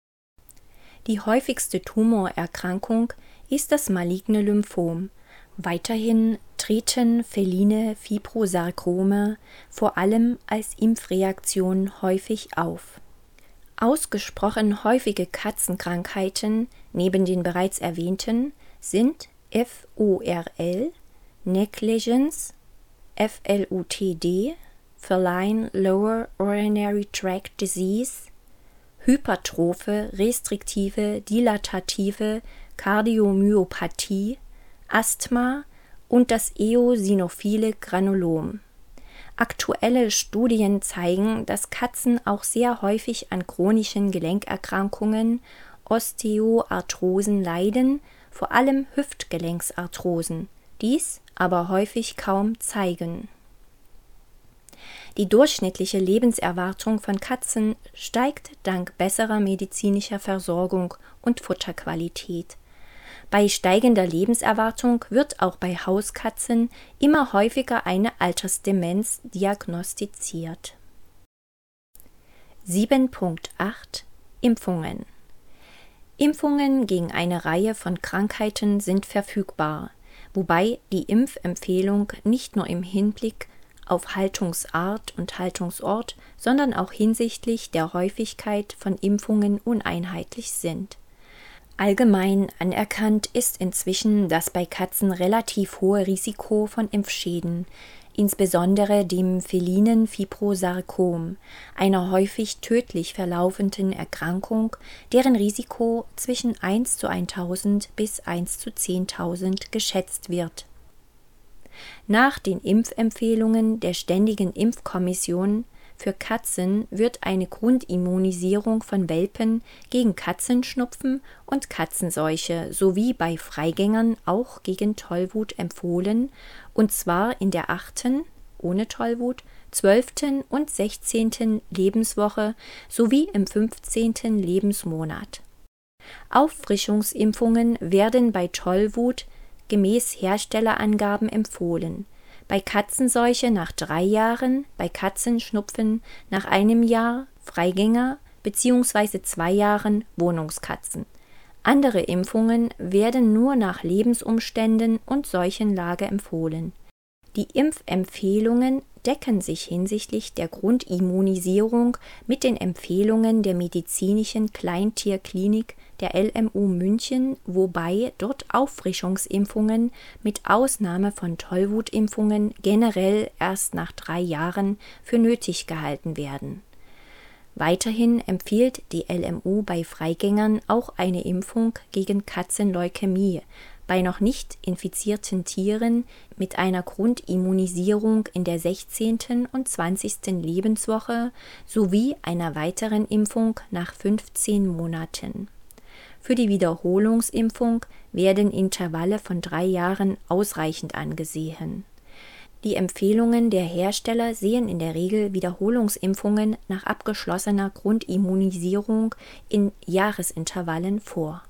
Die häufigste Tumorerkrankung ist das maligne Lymphom. Weiterhin treten feline Fibrosarkome vor allem als Impfreaktion häufig auf. Ausgesprochen häufige Katzenkrankheiten neben den bereits erwähnten sind FORL, Negligence, FLUTD, Feline Lower Urinary Tract Disease, hypertrophe, restriktive, dilatative Kardiomyopathie, Asthma und das eosinophile Granulom. Aktuelle Studien zeigen, dass Katzen auch sehr häufig an chronischen Gelenkerkrankungen, Osteoarthrosen leiden, vor allem Hüftgelenksarthrosen, dies aber häufig kaum zeigen. Die durchschnittliche Lebenserwartung von Katzen steigt dank besserer medizinischer Versorgung und Futterqualität. Bei steigender Lebenserwartung wird auch bei Hauskatzen immer häufiger eine Altersdemenz diagnostiziert. 7.8 Impfungen. Impfungen gegen eine Reihe von Krankheiten sind verfügbar, wobei die Impfempfehlung nicht nur im Hinblick auf Haltungsart und Haltungsort, sondern auch hinsichtlich der Häufigkeit von Impfungen uneinheitlich sind. Allgemein anerkannt ist inzwischen das bei Katzen relativ hohe Risiko von Impfschäden, insbesondere dem felinen Fibrosarkom, einer häufig tödlich verlaufenden Erkrankung, deren Risiko zwischen 1 zu 1000 bis 1 zu 10.000 geschätzt wird. Nach den Impfempfehlungen der Ständigen Impfkommission für Katzen wird eine Grundimmunisierung von Welpen gegen Katzenschnupfen und Katzenseuche sowie bei Freigängern auch gegen Tollwut empfohlen, und zwar in der 8., ohne Tollwut, 12. und 16. Lebenswoche sowie im 15. Lebensmonat. Auffrischungsimpfungen werden bei Tollwut gemäß Herstellerangaben empfohlen, bei Katzenseuche nach 3 Jahren, bei Katzenschnupfen nach 1 Jahr Freigänger bzw. 2 Jahren Wohnungskatzen. Andere Impfungen werden nur nach Lebensumständen und Seuchenlage empfohlen. Die Impfempfehlungen decken sich hinsichtlich der Grundimmunisierung mit den Empfehlungen der medizinischen Kleintierklinik der LMU München, wobei dort Auffrischungsimpfungen mit Ausnahme von Tollwutimpfungen generell erst nach 3 Jahren für nötig gehalten werden. Weiterhin empfiehlt die LMU bei Freigängern auch eine Impfung gegen Katzenleukämie bei noch nicht infizierten Tieren mit einer Grundimmunisierung in der 16. und 20. Lebenswoche sowie einer weiteren Impfung nach 15 Monaten. Für die Wiederholungsimpfung werden Intervalle von 3 Jahren ausreichend angesehen. Die Empfehlungen der Hersteller sehen in der Regel Wiederholungsimpfungen nach abgeschlossener Grundimmunisierung in Jahresintervallen vor.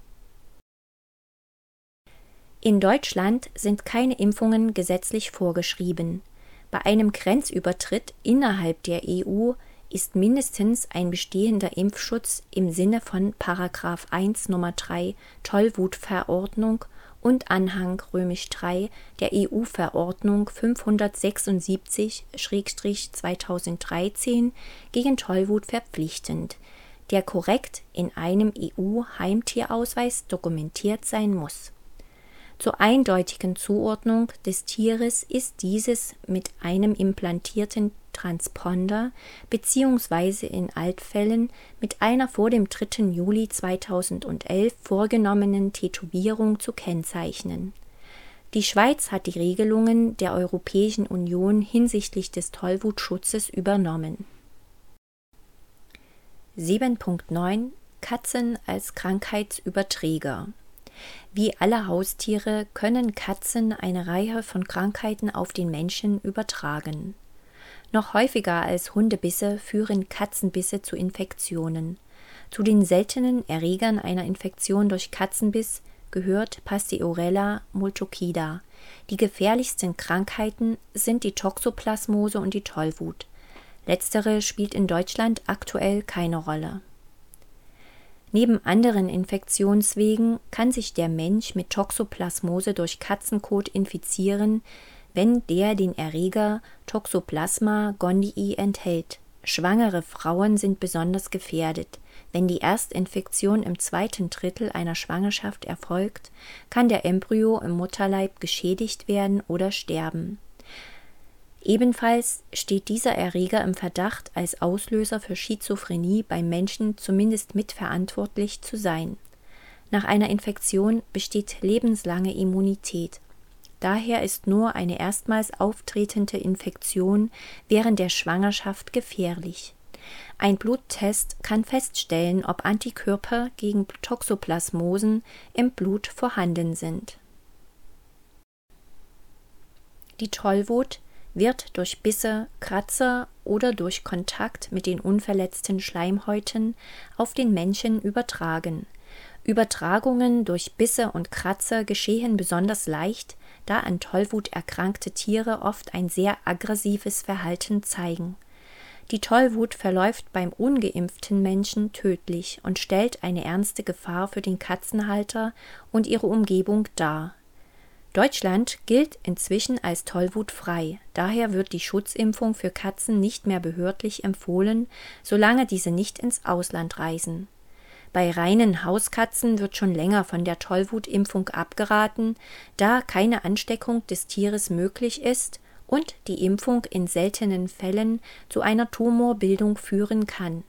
In Deutschland sind keine Impfungen gesetzlich vorgeschrieben. Bei einem Grenzübertritt innerhalb der EU ist mindestens ein bestehender Impfschutz im Sinne von § 1 Nr. 3 Tollwutverordnung und Anhang III der EU-Verordnung 576/2013 gegen Tollwut verpflichtend, der korrekt in einem EU-Heimtierausweis dokumentiert sein muss. Zur eindeutigen Zuordnung des Tieres ist dieses mit einem implantierten Transponder bzw. in Altfällen mit einer vor dem 3. Juli 2011 vorgenommenen Tätowierung zu kennzeichnen. Die Schweiz hat die Regelungen der Europäischen Union hinsichtlich des Tollwutschutzes übernommen. 7.9 Katzen als Krankheitsüberträger. Wie alle Haustiere können Katzen eine Reihe von Krankheiten auf den Menschen übertragen. Noch häufiger als Hundebisse führen Katzenbisse zu Infektionen. Zu den seltenen Erregern einer Infektion durch Katzenbiss gehört Pasteurella multocida. Die gefährlichsten Krankheiten sind die Toxoplasmose und die Tollwut. Letztere spielt in Deutschland aktuell keine Rolle. Neben anderen Infektionswegen kann sich der Mensch mit Toxoplasmose durch Katzenkot infizieren, wenn der den Erreger Toxoplasma gondii enthält. Schwangere Frauen sind besonders gefährdet. Wenn die Erstinfektion im 2. Drittel einer Schwangerschaft erfolgt, kann der Embryo im Mutterleib geschädigt werden oder sterben. Ebenfalls steht dieser Erreger im Verdacht, als Auslöser für Schizophrenie beim Menschen zumindest mitverantwortlich zu sein. Nach einer Infektion besteht lebenslange Immunität. Daher ist nur eine erstmals auftretende Infektion während der Schwangerschaft gefährlich. Ein Bluttest kann feststellen, ob Antikörper gegen Toxoplasmosen im Blut vorhanden sind. Die Tollwut wird durch Bisse, Kratzer oder durch Kontakt mit den unverletzten Schleimhäuten auf den Menschen übertragen. Übertragungen durch Bisse und Kratzer geschehen besonders leicht, da an Tollwut erkrankte Tiere oft ein sehr aggressives Verhalten zeigen. Die Tollwut verläuft beim ungeimpften Menschen tödlich und stellt eine ernste Gefahr für den Katzenhalter und ihre Umgebung dar. Deutschland gilt inzwischen als tollwutfrei, daher wird die Schutzimpfung für Katzen nicht mehr behördlich empfohlen, solange diese nicht ins Ausland reisen. Bei reinen Hauskatzen wird schon länger von der Tollwutimpfung abgeraten, da keine Ansteckung des Tieres möglich ist und die Impfung in seltenen Fällen zu einer Tumorbildung führen kann.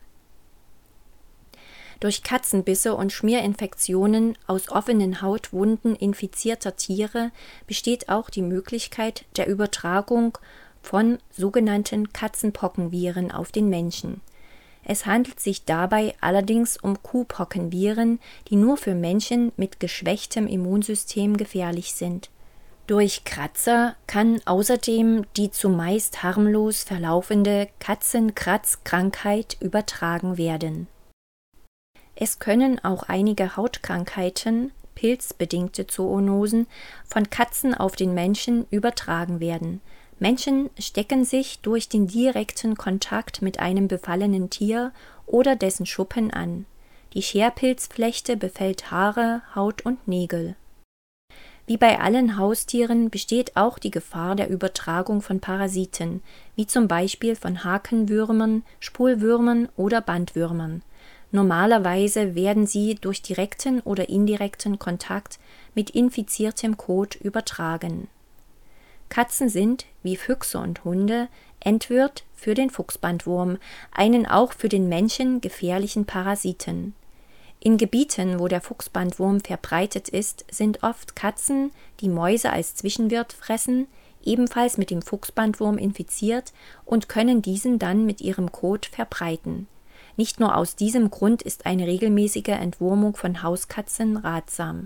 Durch Katzenbisse und Schmierinfektionen aus offenen Hautwunden infizierter Tiere besteht auch die Möglichkeit der Übertragung von sogenannten Katzenpockenviren auf den Menschen. Es handelt sich dabei allerdings um Kuhpockenviren, die nur für Menschen mit geschwächtem Immunsystem gefährlich sind. Durch Kratzer kann außerdem die zumeist harmlos verlaufende Katzenkratzkrankheit übertragen werden. Es können auch einige Hautkrankheiten, pilzbedingte Zoonosen, von Katzen auf den Menschen übertragen werden. Menschen stecken sich durch den direkten Kontakt mit einem befallenen Tier oder dessen Schuppen an. Die Scherpilzflechte befällt Haare, Haut und Nägel. Wie bei allen Haustieren besteht auch die Gefahr der Übertragung von Parasiten, wie zum Beispiel von Hakenwürmern, Spulwürmern oder Bandwürmern. Normalerweise werden sie durch direkten oder indirekten Kontakt mit infiziertem Kot übertragen. Katzen sind, wie Füchse und Hunde, Endwirt für den Fuchsbandwurm, einen auch für den Menschen gefährlichen Parasiten. In Gebieten, wo der Fuchsbandwurm verbreitet ist, sind oft Katzen, die Mäuse als Zwischenwirt fressen, ebenfalls mit dem Fuchsbandwurm infiziert und können diesen dann mit ihrem Kot verbreiten. Nicht nur aus diesem Grund ist eine regelmäßige Entwurmung von Hauskatzen ratsam.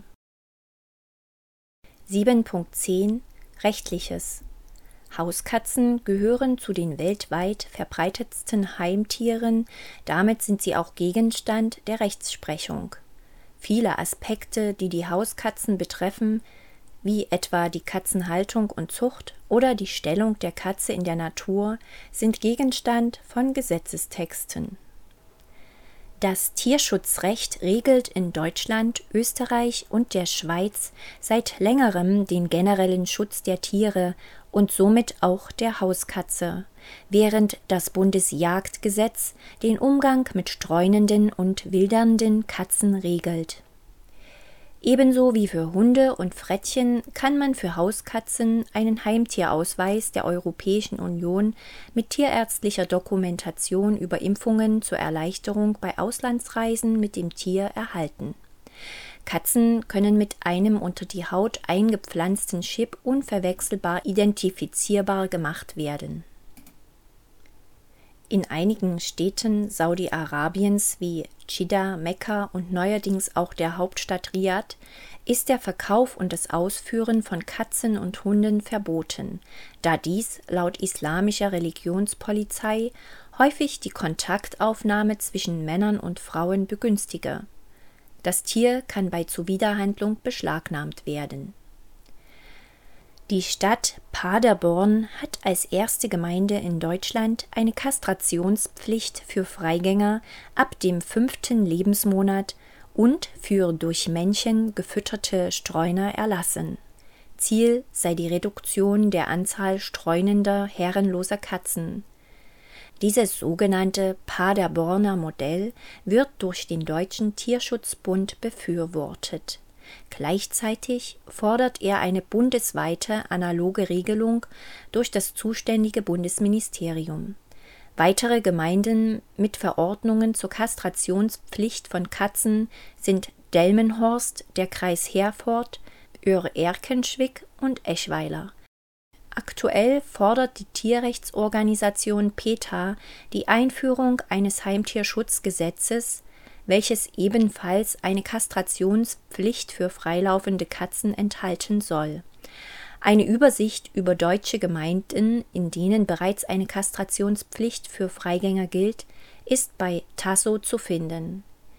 7.10 Rechtliches. Hauskatzen gehören zu den weltweit verbreitetsten Heimtieren, damit sind sie auch Gegenstand der Rechtsprechung. Viele Aspekte, die die Hauskatzen betreffen, wie etwa die Katzenhaltung und Zucht oder die Stellung der Katze in der Natur, sind Gegenstand von Gesetzestexten. Das Tierschutzrecht regelt in Deutschland, Österreich und der Schweiz seit längerem den generellen Schutz der Tiere und somit auch der Hauskatze, während das Bundesjagdgesetz den Umgang mit streunenden und wildernden Katzen regelt. Ebenso wie für Hunde und Frettchen kann man für Hauskatzen einen Heimtierausweis der Europäischen Union mit tierärztlicher Dokumentation über Impfungen zur Erleichterung bei Auslandsreisen mit dem Tier erhalten. Katzen können mit einem unter die Haut eingepflanzten Chip unverwechselbar identifizierbar gemacht werden. In einigen Städten Saudi-Arabiens wie Dschidda, Mekka und neuerdings auch der Hauptstadt Riad ist der Verkauf und das Ausführen von Katzen und Hunden verboten, da dies laut islamischer Religionspolizei häufig die Kontaktaufnahme zwischen Männern und Frauen begünstige. Das Tier kann bei Zuwiderhandlung beschlagnahmt werden. Die Stadt Paderborn hat als erste Gemeinde in Deutschland eine Kastrationspflicht für Freigänger ab dem 5. Lebensmonat und für durch Männchen gefütterte Streuner erlassen. Ziel sei die Reduktion der Anzahl streunender, herrenloser Katzen. Dieses sogenannte Paderborner Modell wird durch den Deutschen Tierschutzbund befürwortet. Gleichzeitig fordert er eine bundesweite analoge Regelung durch das zuständige Bundesministerium. Weitere Gemeinden mit Verordnungen zur Kastrationspflicht von Katzen sind Delmenhorst, der Kreis Herford, Öhr-Erkenschwick und Eschweiler. Aktuell fordert die Tierrechtsorganisation PETA die Einführung eines Heimtierschutzgesetzes, welches ebenfalls eine Kastrationspflicht für freilaufende Katzen enthalten soll. Eine Übersicht über deutsche Gemeinden, in denen bereits eine Kastrationspflicht für Freigänger gilt, ist bei Tasso zu finden.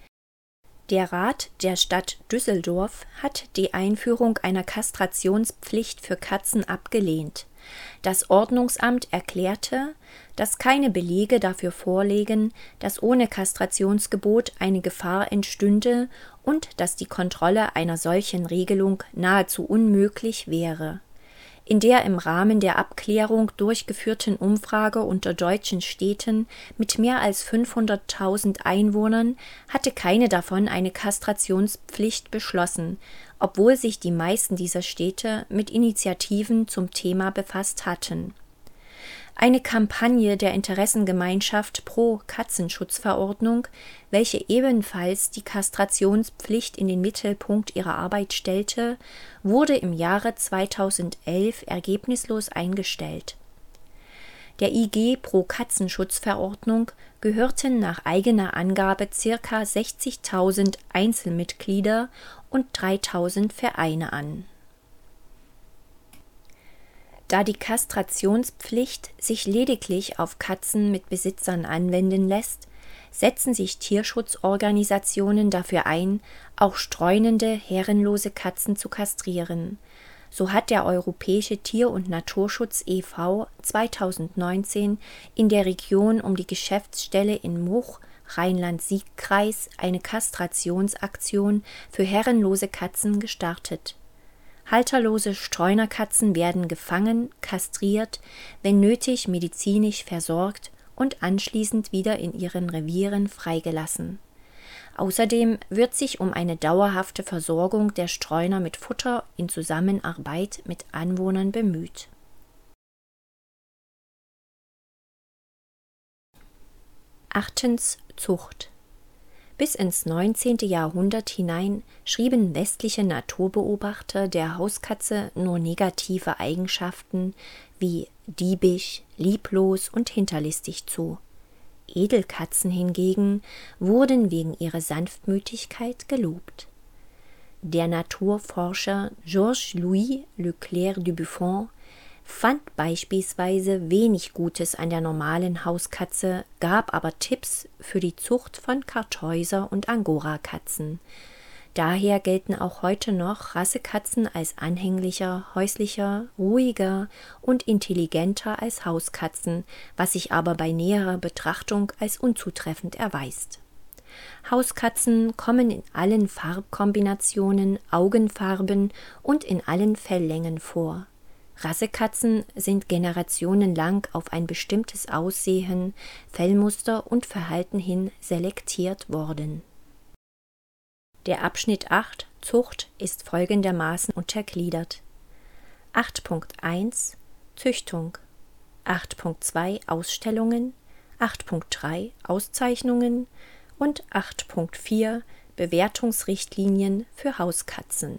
Der Rat der Stadt Düsseldorf hat die Einführung einer Kastrationspflicht für Katzen abgelehnt. Das Ordnungsamt erklärte, dass keine Belege dafür vorlägen, dass ohne Kastrationsgebot eine Gefahr entstünde und dass die Kontrolle einer solchen Regelung nahezu unmöglich wäre. In der im Rahmen der Abklärung durchgeführten Umfrage unter deutschen Städten mit mehr als 500.000 Einwohnern hatte keine davon eine Kastrationspflicht beschlossen, obwohl sich die meisten dieser Städte mit Initiativen zum Thema befasst hatten. Eine Kampagne der Interessengemeinschaft Pro Katzenschutzverordnung, welche ebenfalls die Kastrationspflicht in den Mittelpunkt ihrer Arbeit stellte, wurde im Jahre 2011 ergebnislos eingestellt. Der IG Pro Katzenschutzverordnung gehörten nach eigener Angabe ca. 60.000 Einzelmitglieder und 3.000 Vereine an. Da die Kastrationspflicht sich lediglich auf Katzen mit Besitzern anwenden lässt, setzen sich Tierschutzorganisationen dafür ein, auch streunende, herrenlose Katzen zu kastrieren. So hat der Europäische Tier- und Naturschutz e.V. 2019 in der Region um die Geschäftsstelle in Much, Rheinland-Sieg-Kreis, eine Kastrationsaktion für herrenlose Katzen gestartet. Halterlose Streunerkatzen werden gefangen, kastriert, wenn nötig medizinisch versorgt und anschließend wieder in ihren Revieren freigelassen. Außerdem wird sich um eine dauerhafte Versorgung der Streuner mit Futter in Zusammenarbeit mit Anwohnern bemüht. Achtens Zucht. Bis ins 19. Jahrhundert hinein schrieben westliche Naturbeobachter der Hauskatze nur negative Eigenschaften wie diebisch, lieblos und hinterlistig zu. Edelkatzen hingegen wurden wegen ihrer Sanftmütigkeit gelobt. Der Naturforscher Georges-Louis Leclerc du Buffon fand beispielsweise wenig Gutes an der normalen Hauskatze, gab aber Tipps für die Zucht von Kartäuser- und Angorakatzen. Daher gelten auch heute noch Rassekatzen als anhänglicher, häuslicher, ruhiger und intelligenter als Hauskatzen, was sich aber bei näherer Betrachtung als unzutreffend erweist. Hauskatzen kommen in allen Farbkombinationen, Augenfarben und in allen Felllängen vor. Rassekatzen sind generationenlang auf ein bestimmtes Aussehen, Fellmuster und Verhalten hin selektiert worden. Der Abschnitt 8 Zucht ist folgendermaßen untergliedert: 8.1 Züchtung, 8.2 Ausstellungen, 8.3 Auszeichnungen und 8.4 Bewertungsrichtlinien für Hauskatzen.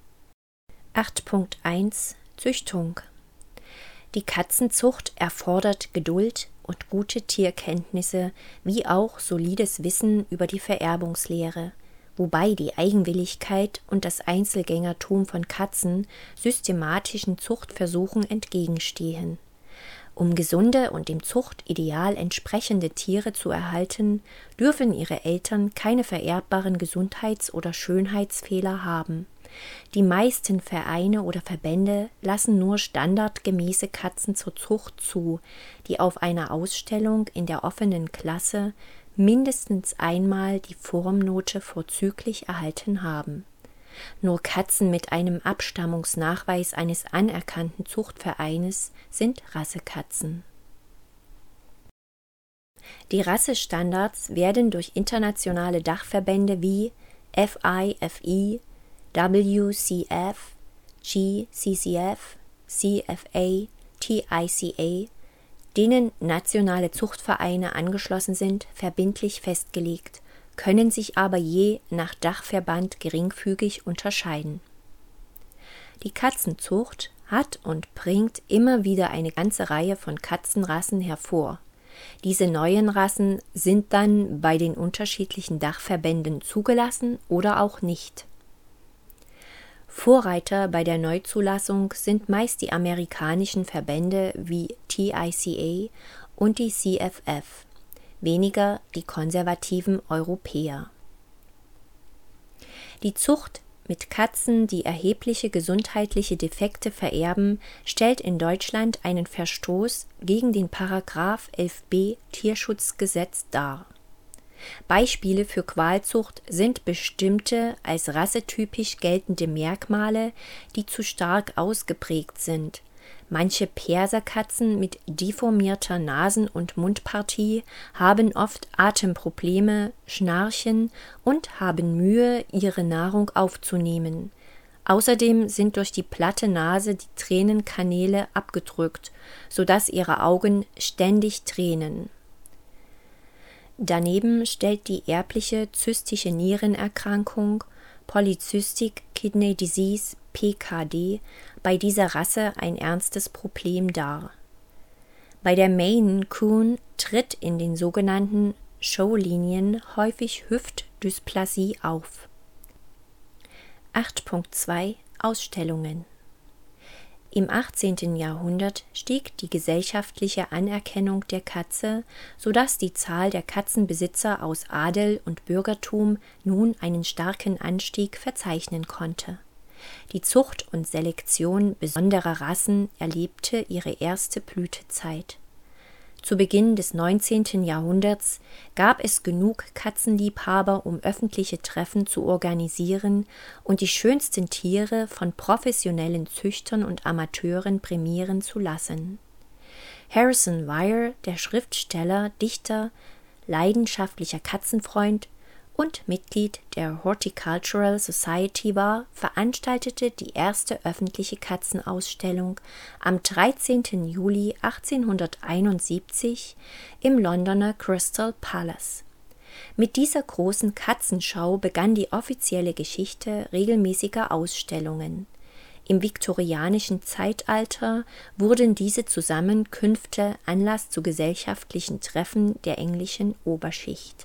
8.1 Züchtung. Die Katzenzucht erfordert Geduld und gute Tierkenntnisse, wie auch solides Wissen über die Vererbungslehre, wobei die Eigenwilligkeit und das Einzelgängertum von Katzen systematischen Zuchtversuchen entgegenstehen. Um gesunde und dem Zuchtideal entsprechende Tiere zu erhalten, dürfen ihre Eltern keine vererbbaren Gesundheits- oder Schönheitsfehler haben. Die meisten Vereine oder Verbände lassen nur standardgemäße Katzen zur Zucht zu, die auf einer Ausstellung in der offenen Klasse mindestens einmal die Formnote vorzüglich erhalten haben. Nur Katzen mit einem Abstammungsnachweis eines anerkannten Zuchtvereines sind Rassekatzen. Die Rassestandards werden durch internationale Dachverbände wie FIFE, WCF, GCCF, CFA, TICA, denen nationale Zuchtvereine angeschlossen sind, verbindlich festgelegt, können sich aber je nach Dachverband geringfügig unterscheiden. Die Katzenzucht hat und bringt immer wieder eine ganze Reihe von Katzenrassen hervor. Diese neuen Rassen sind dann bei den unterschiedlichen Dachverbänden zugelassen oder auch nicht. Vorreiter bei der Neuzulassung sind meist die amerikanischen Verbände wie TICA und die CFF, weniger die konservativen Europäer. Die Zucht mit Katzen, die erhebliche gesundheitliche Defekte vererben, stellt in Deutschland einen Verstoß gegen den Paragraph 11b Tierschutzgesetz dar. Beispiele für Qualzucht sind bestimmte, als rassetypisch geltende Merkmale, die zu stark ausgeprägt sind. Manche Perserkatzen mit deformierter Nasen- und Mundpartie haben oft Atemprobleme, schnarchen und haben Mühe, ihre Nahrung aufzunehmen. Außerdem sind durch die platte Nase die Tränenkanäle abgedrückt, sodass ihre Augen ständig tränen. Daneben stellt die erbliche zystische Nierenerkrankung Polycystic Kidney Disease (PKD) bei dieser Rasse ein ernstes Problem dar. Bei der Maine Coon tritt in den sogenannten Showlinien häufig Hüftdysplasie auf. 8.2 Ausstellungen. Im 18. Jahrhundert stieg die gesellschaftliche Anerkennung der Katze, sodass die Zahl der Katzenbesitzer aus Adel und Bürgertum nun einen starken Anstieg verzeichnen konnte. Die Zucht und Selektion besonderer Rassen erlebte ihre erste Blütezeit. Zu Beginn des 19. Jahrhunderts gab es genug Katzenliebhaber, um öffentliche Treffen zu organisieren und die schönsten Tiere von professionellen Züchtern und Amateuren prämieren zu lassen. Harrison Weir, der Schriftsteller, Dichter, leidenschaftlicher Katzenfreund und Mitglied der Horticultural Society war, veranstaltete die erste öffentliche Katzenausstellung am 13. Juli 1871 im Londoner Crystal Palace. Mit dieser großen Katzenschau begann die offizielle Geschichte regelmäßiger Ausstellungen. Im viktorianischen Zeitalter wurden diese Zusammenkünfte Anlass zu gesellschaftlichen Treffen der englischen Oberschicht.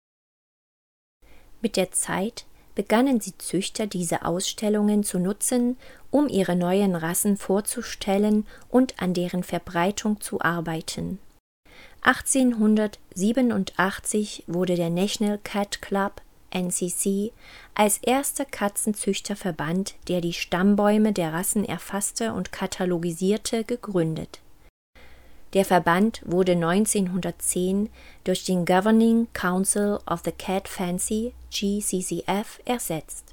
Mit der Zeit begannen die Züchter diese Ausstellungen zu nutzen, um ihre neuen Rassen vorzustellen und an deren Verbreitung zu arbeiten. 1887 wurde der National Cat Club (NCC) als erster Katzenzüchterverband, der die Stammbäume der Rassen erfasste und katalogisierte, gegründet. Der Verband wurde 1910 durch den Governing Council of the Cat Fancy (GCCF) ersetzt.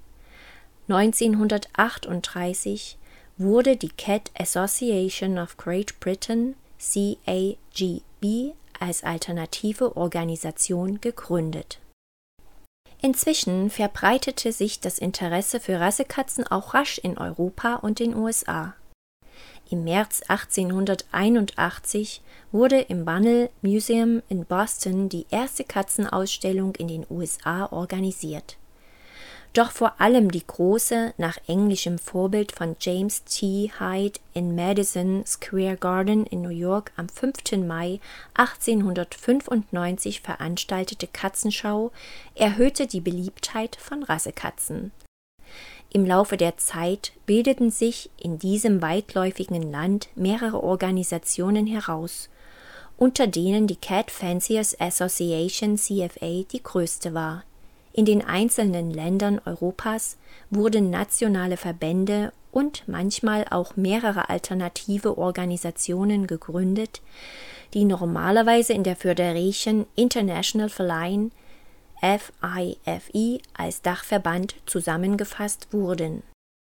1938 wurde die Cat Association of Great Britain (CAGB) als alternative Organisation gegründet. Inzwischen verbreitete sich das Interesse für Rassekatzen auch rasch in Europa und den USA. Im März 1881 wurde im Bunnell Museum in Boston die erste Katzenausstellung in den USA organisiert. Doch vor allem die große, nach englischem Vorbild von James T. Hyde in Madison Square Garden in New York am 5. Mai 1895 veranstaltete Katzenschau erhöhte die Beliebtheit von Rassekatzen. Im Laufe der Zeit bildeten sich in diesem weitläufigen Land mehrere Organisationen heraus, unter denen die Cat Fanciers Association CFA die größte war. In den einzelnen Ländern Europas wurden nationale Verbände und manchmal auch mehrere alternative Organisationen gegründet, die normalerweise in der Federation International Feline FIFE als Dachverband zusammengefasst wurden.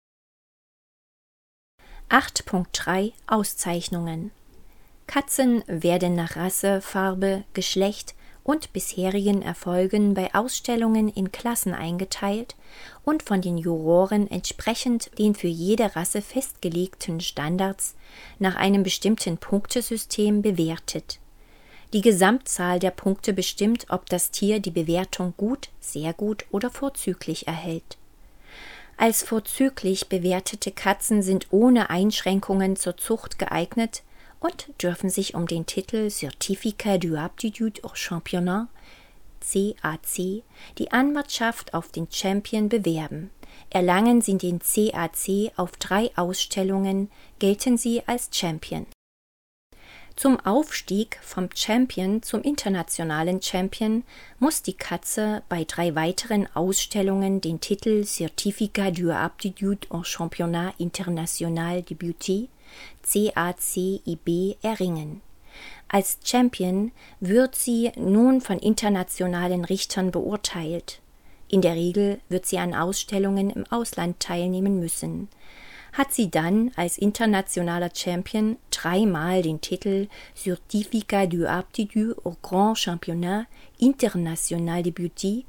8.3 Auszeichnungen. Katzen werden nach Rasse, Farbe, Geschlecht und bisherigen Erfolgen bei Ausstellungen in Klassen eingeteilt und von den Juroren entsprechend den für jede Rasse festgelegten Standards nach einem bestimmten Punktesystem bewertet. Die Gesamtzahl der Punkte bestimmt, ob das Tier die Bewertung gut, sehr gut oder vorzüglich erhält. Als vorzüglich bewertete Katzen sind ohne Einschränkungen zur Zucht geeignet und dürfen sich um den Titel Certificat d'Aptitude au Championnat (CAC), die Anwartschaft auf den Champion, bewerben. Erlangen sie den CAC auf 3 Ausstellungen, gelten sie als Champion. Zum Aufstieg vom Champion zum internationalen Champion muss die Katze bei 3 weiteren Ausstellungen den Titel Certificat d'Aptitude au Championnat International de Beauté (CACIB) erringen. Als Champion wird sie nun von internationalen Richtern beurteilt. In der Regel wird sie an Ausstellungen im Ausland teilnehmen müssen. Hat sie dann als internationaler Champion 3-mal den Titel Certificat d'Aptitude au Grand Championnat International de Beauté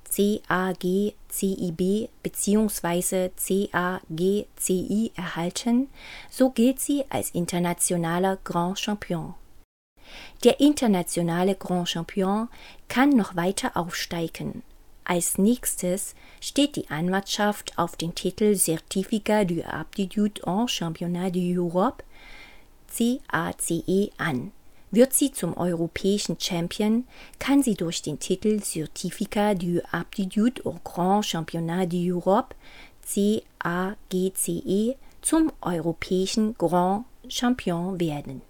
CAGCIB bzw. CAGCI erhalten, so gilt sie als internationaler Grand Champion. Der internationale Grand Champion kann noch weiter aufsteigen. Als nächstes steht die Anwartschaft auf den Titel Certificat d'Aptitude au Championnat d'Europe CACE an. Wird sie zum europäischen Champion, kann sie durch den Titel Certificat d'Aptitude au Grand Championnat d'Europe CAGCE zum europäischen Grand Champion werden.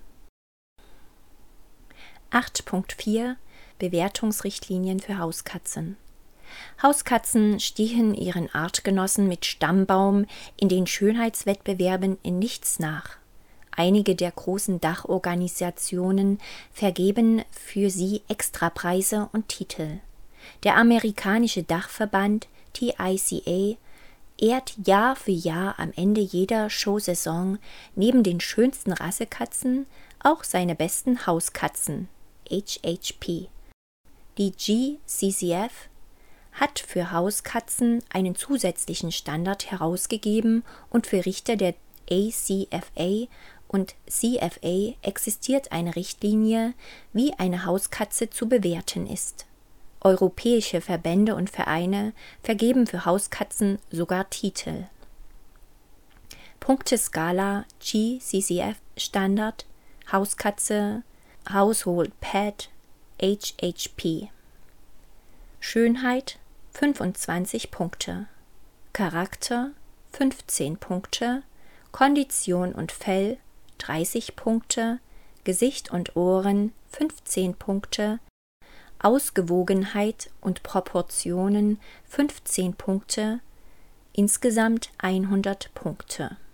8.4 Bewertungsrichtlinien für Hauskatzen. Hauskatzen stehen ihren Artgenossen mit Stammbaum in den Schönheitswettbewerben in nichts nach. Einige der großen Dachorganisationen vergeben für sie Extrapreise und Titel. Der amerikanische Dachverband TICA ehrt Jahr für Jahr am Ende jeder Showsaison neben den schönsten Rassekatzen auch seine besten Hauskatzen, HHP. Die GCCF hat für Hauskatzen einen zusätzlichen Standard herausgegeben und für Richter der ACFA und CFA existiert eine Richtlinie, wie eine Hauskatze zu bewerten ist. Europäische Verbände und Vereine vergeben für Hauskatzen sogar Titel. Punkteskala GCCF Standard Hauskatze Household Pet HHP. Schönheit 25 Punkte, Charakter 15 Punkte, Kondition und Fell 30 Punkte, Gesicht und Ohren 15 Punkte, Ausgewogenheit und Proportionen 15 Punkte, insgesamt 100 Punkte.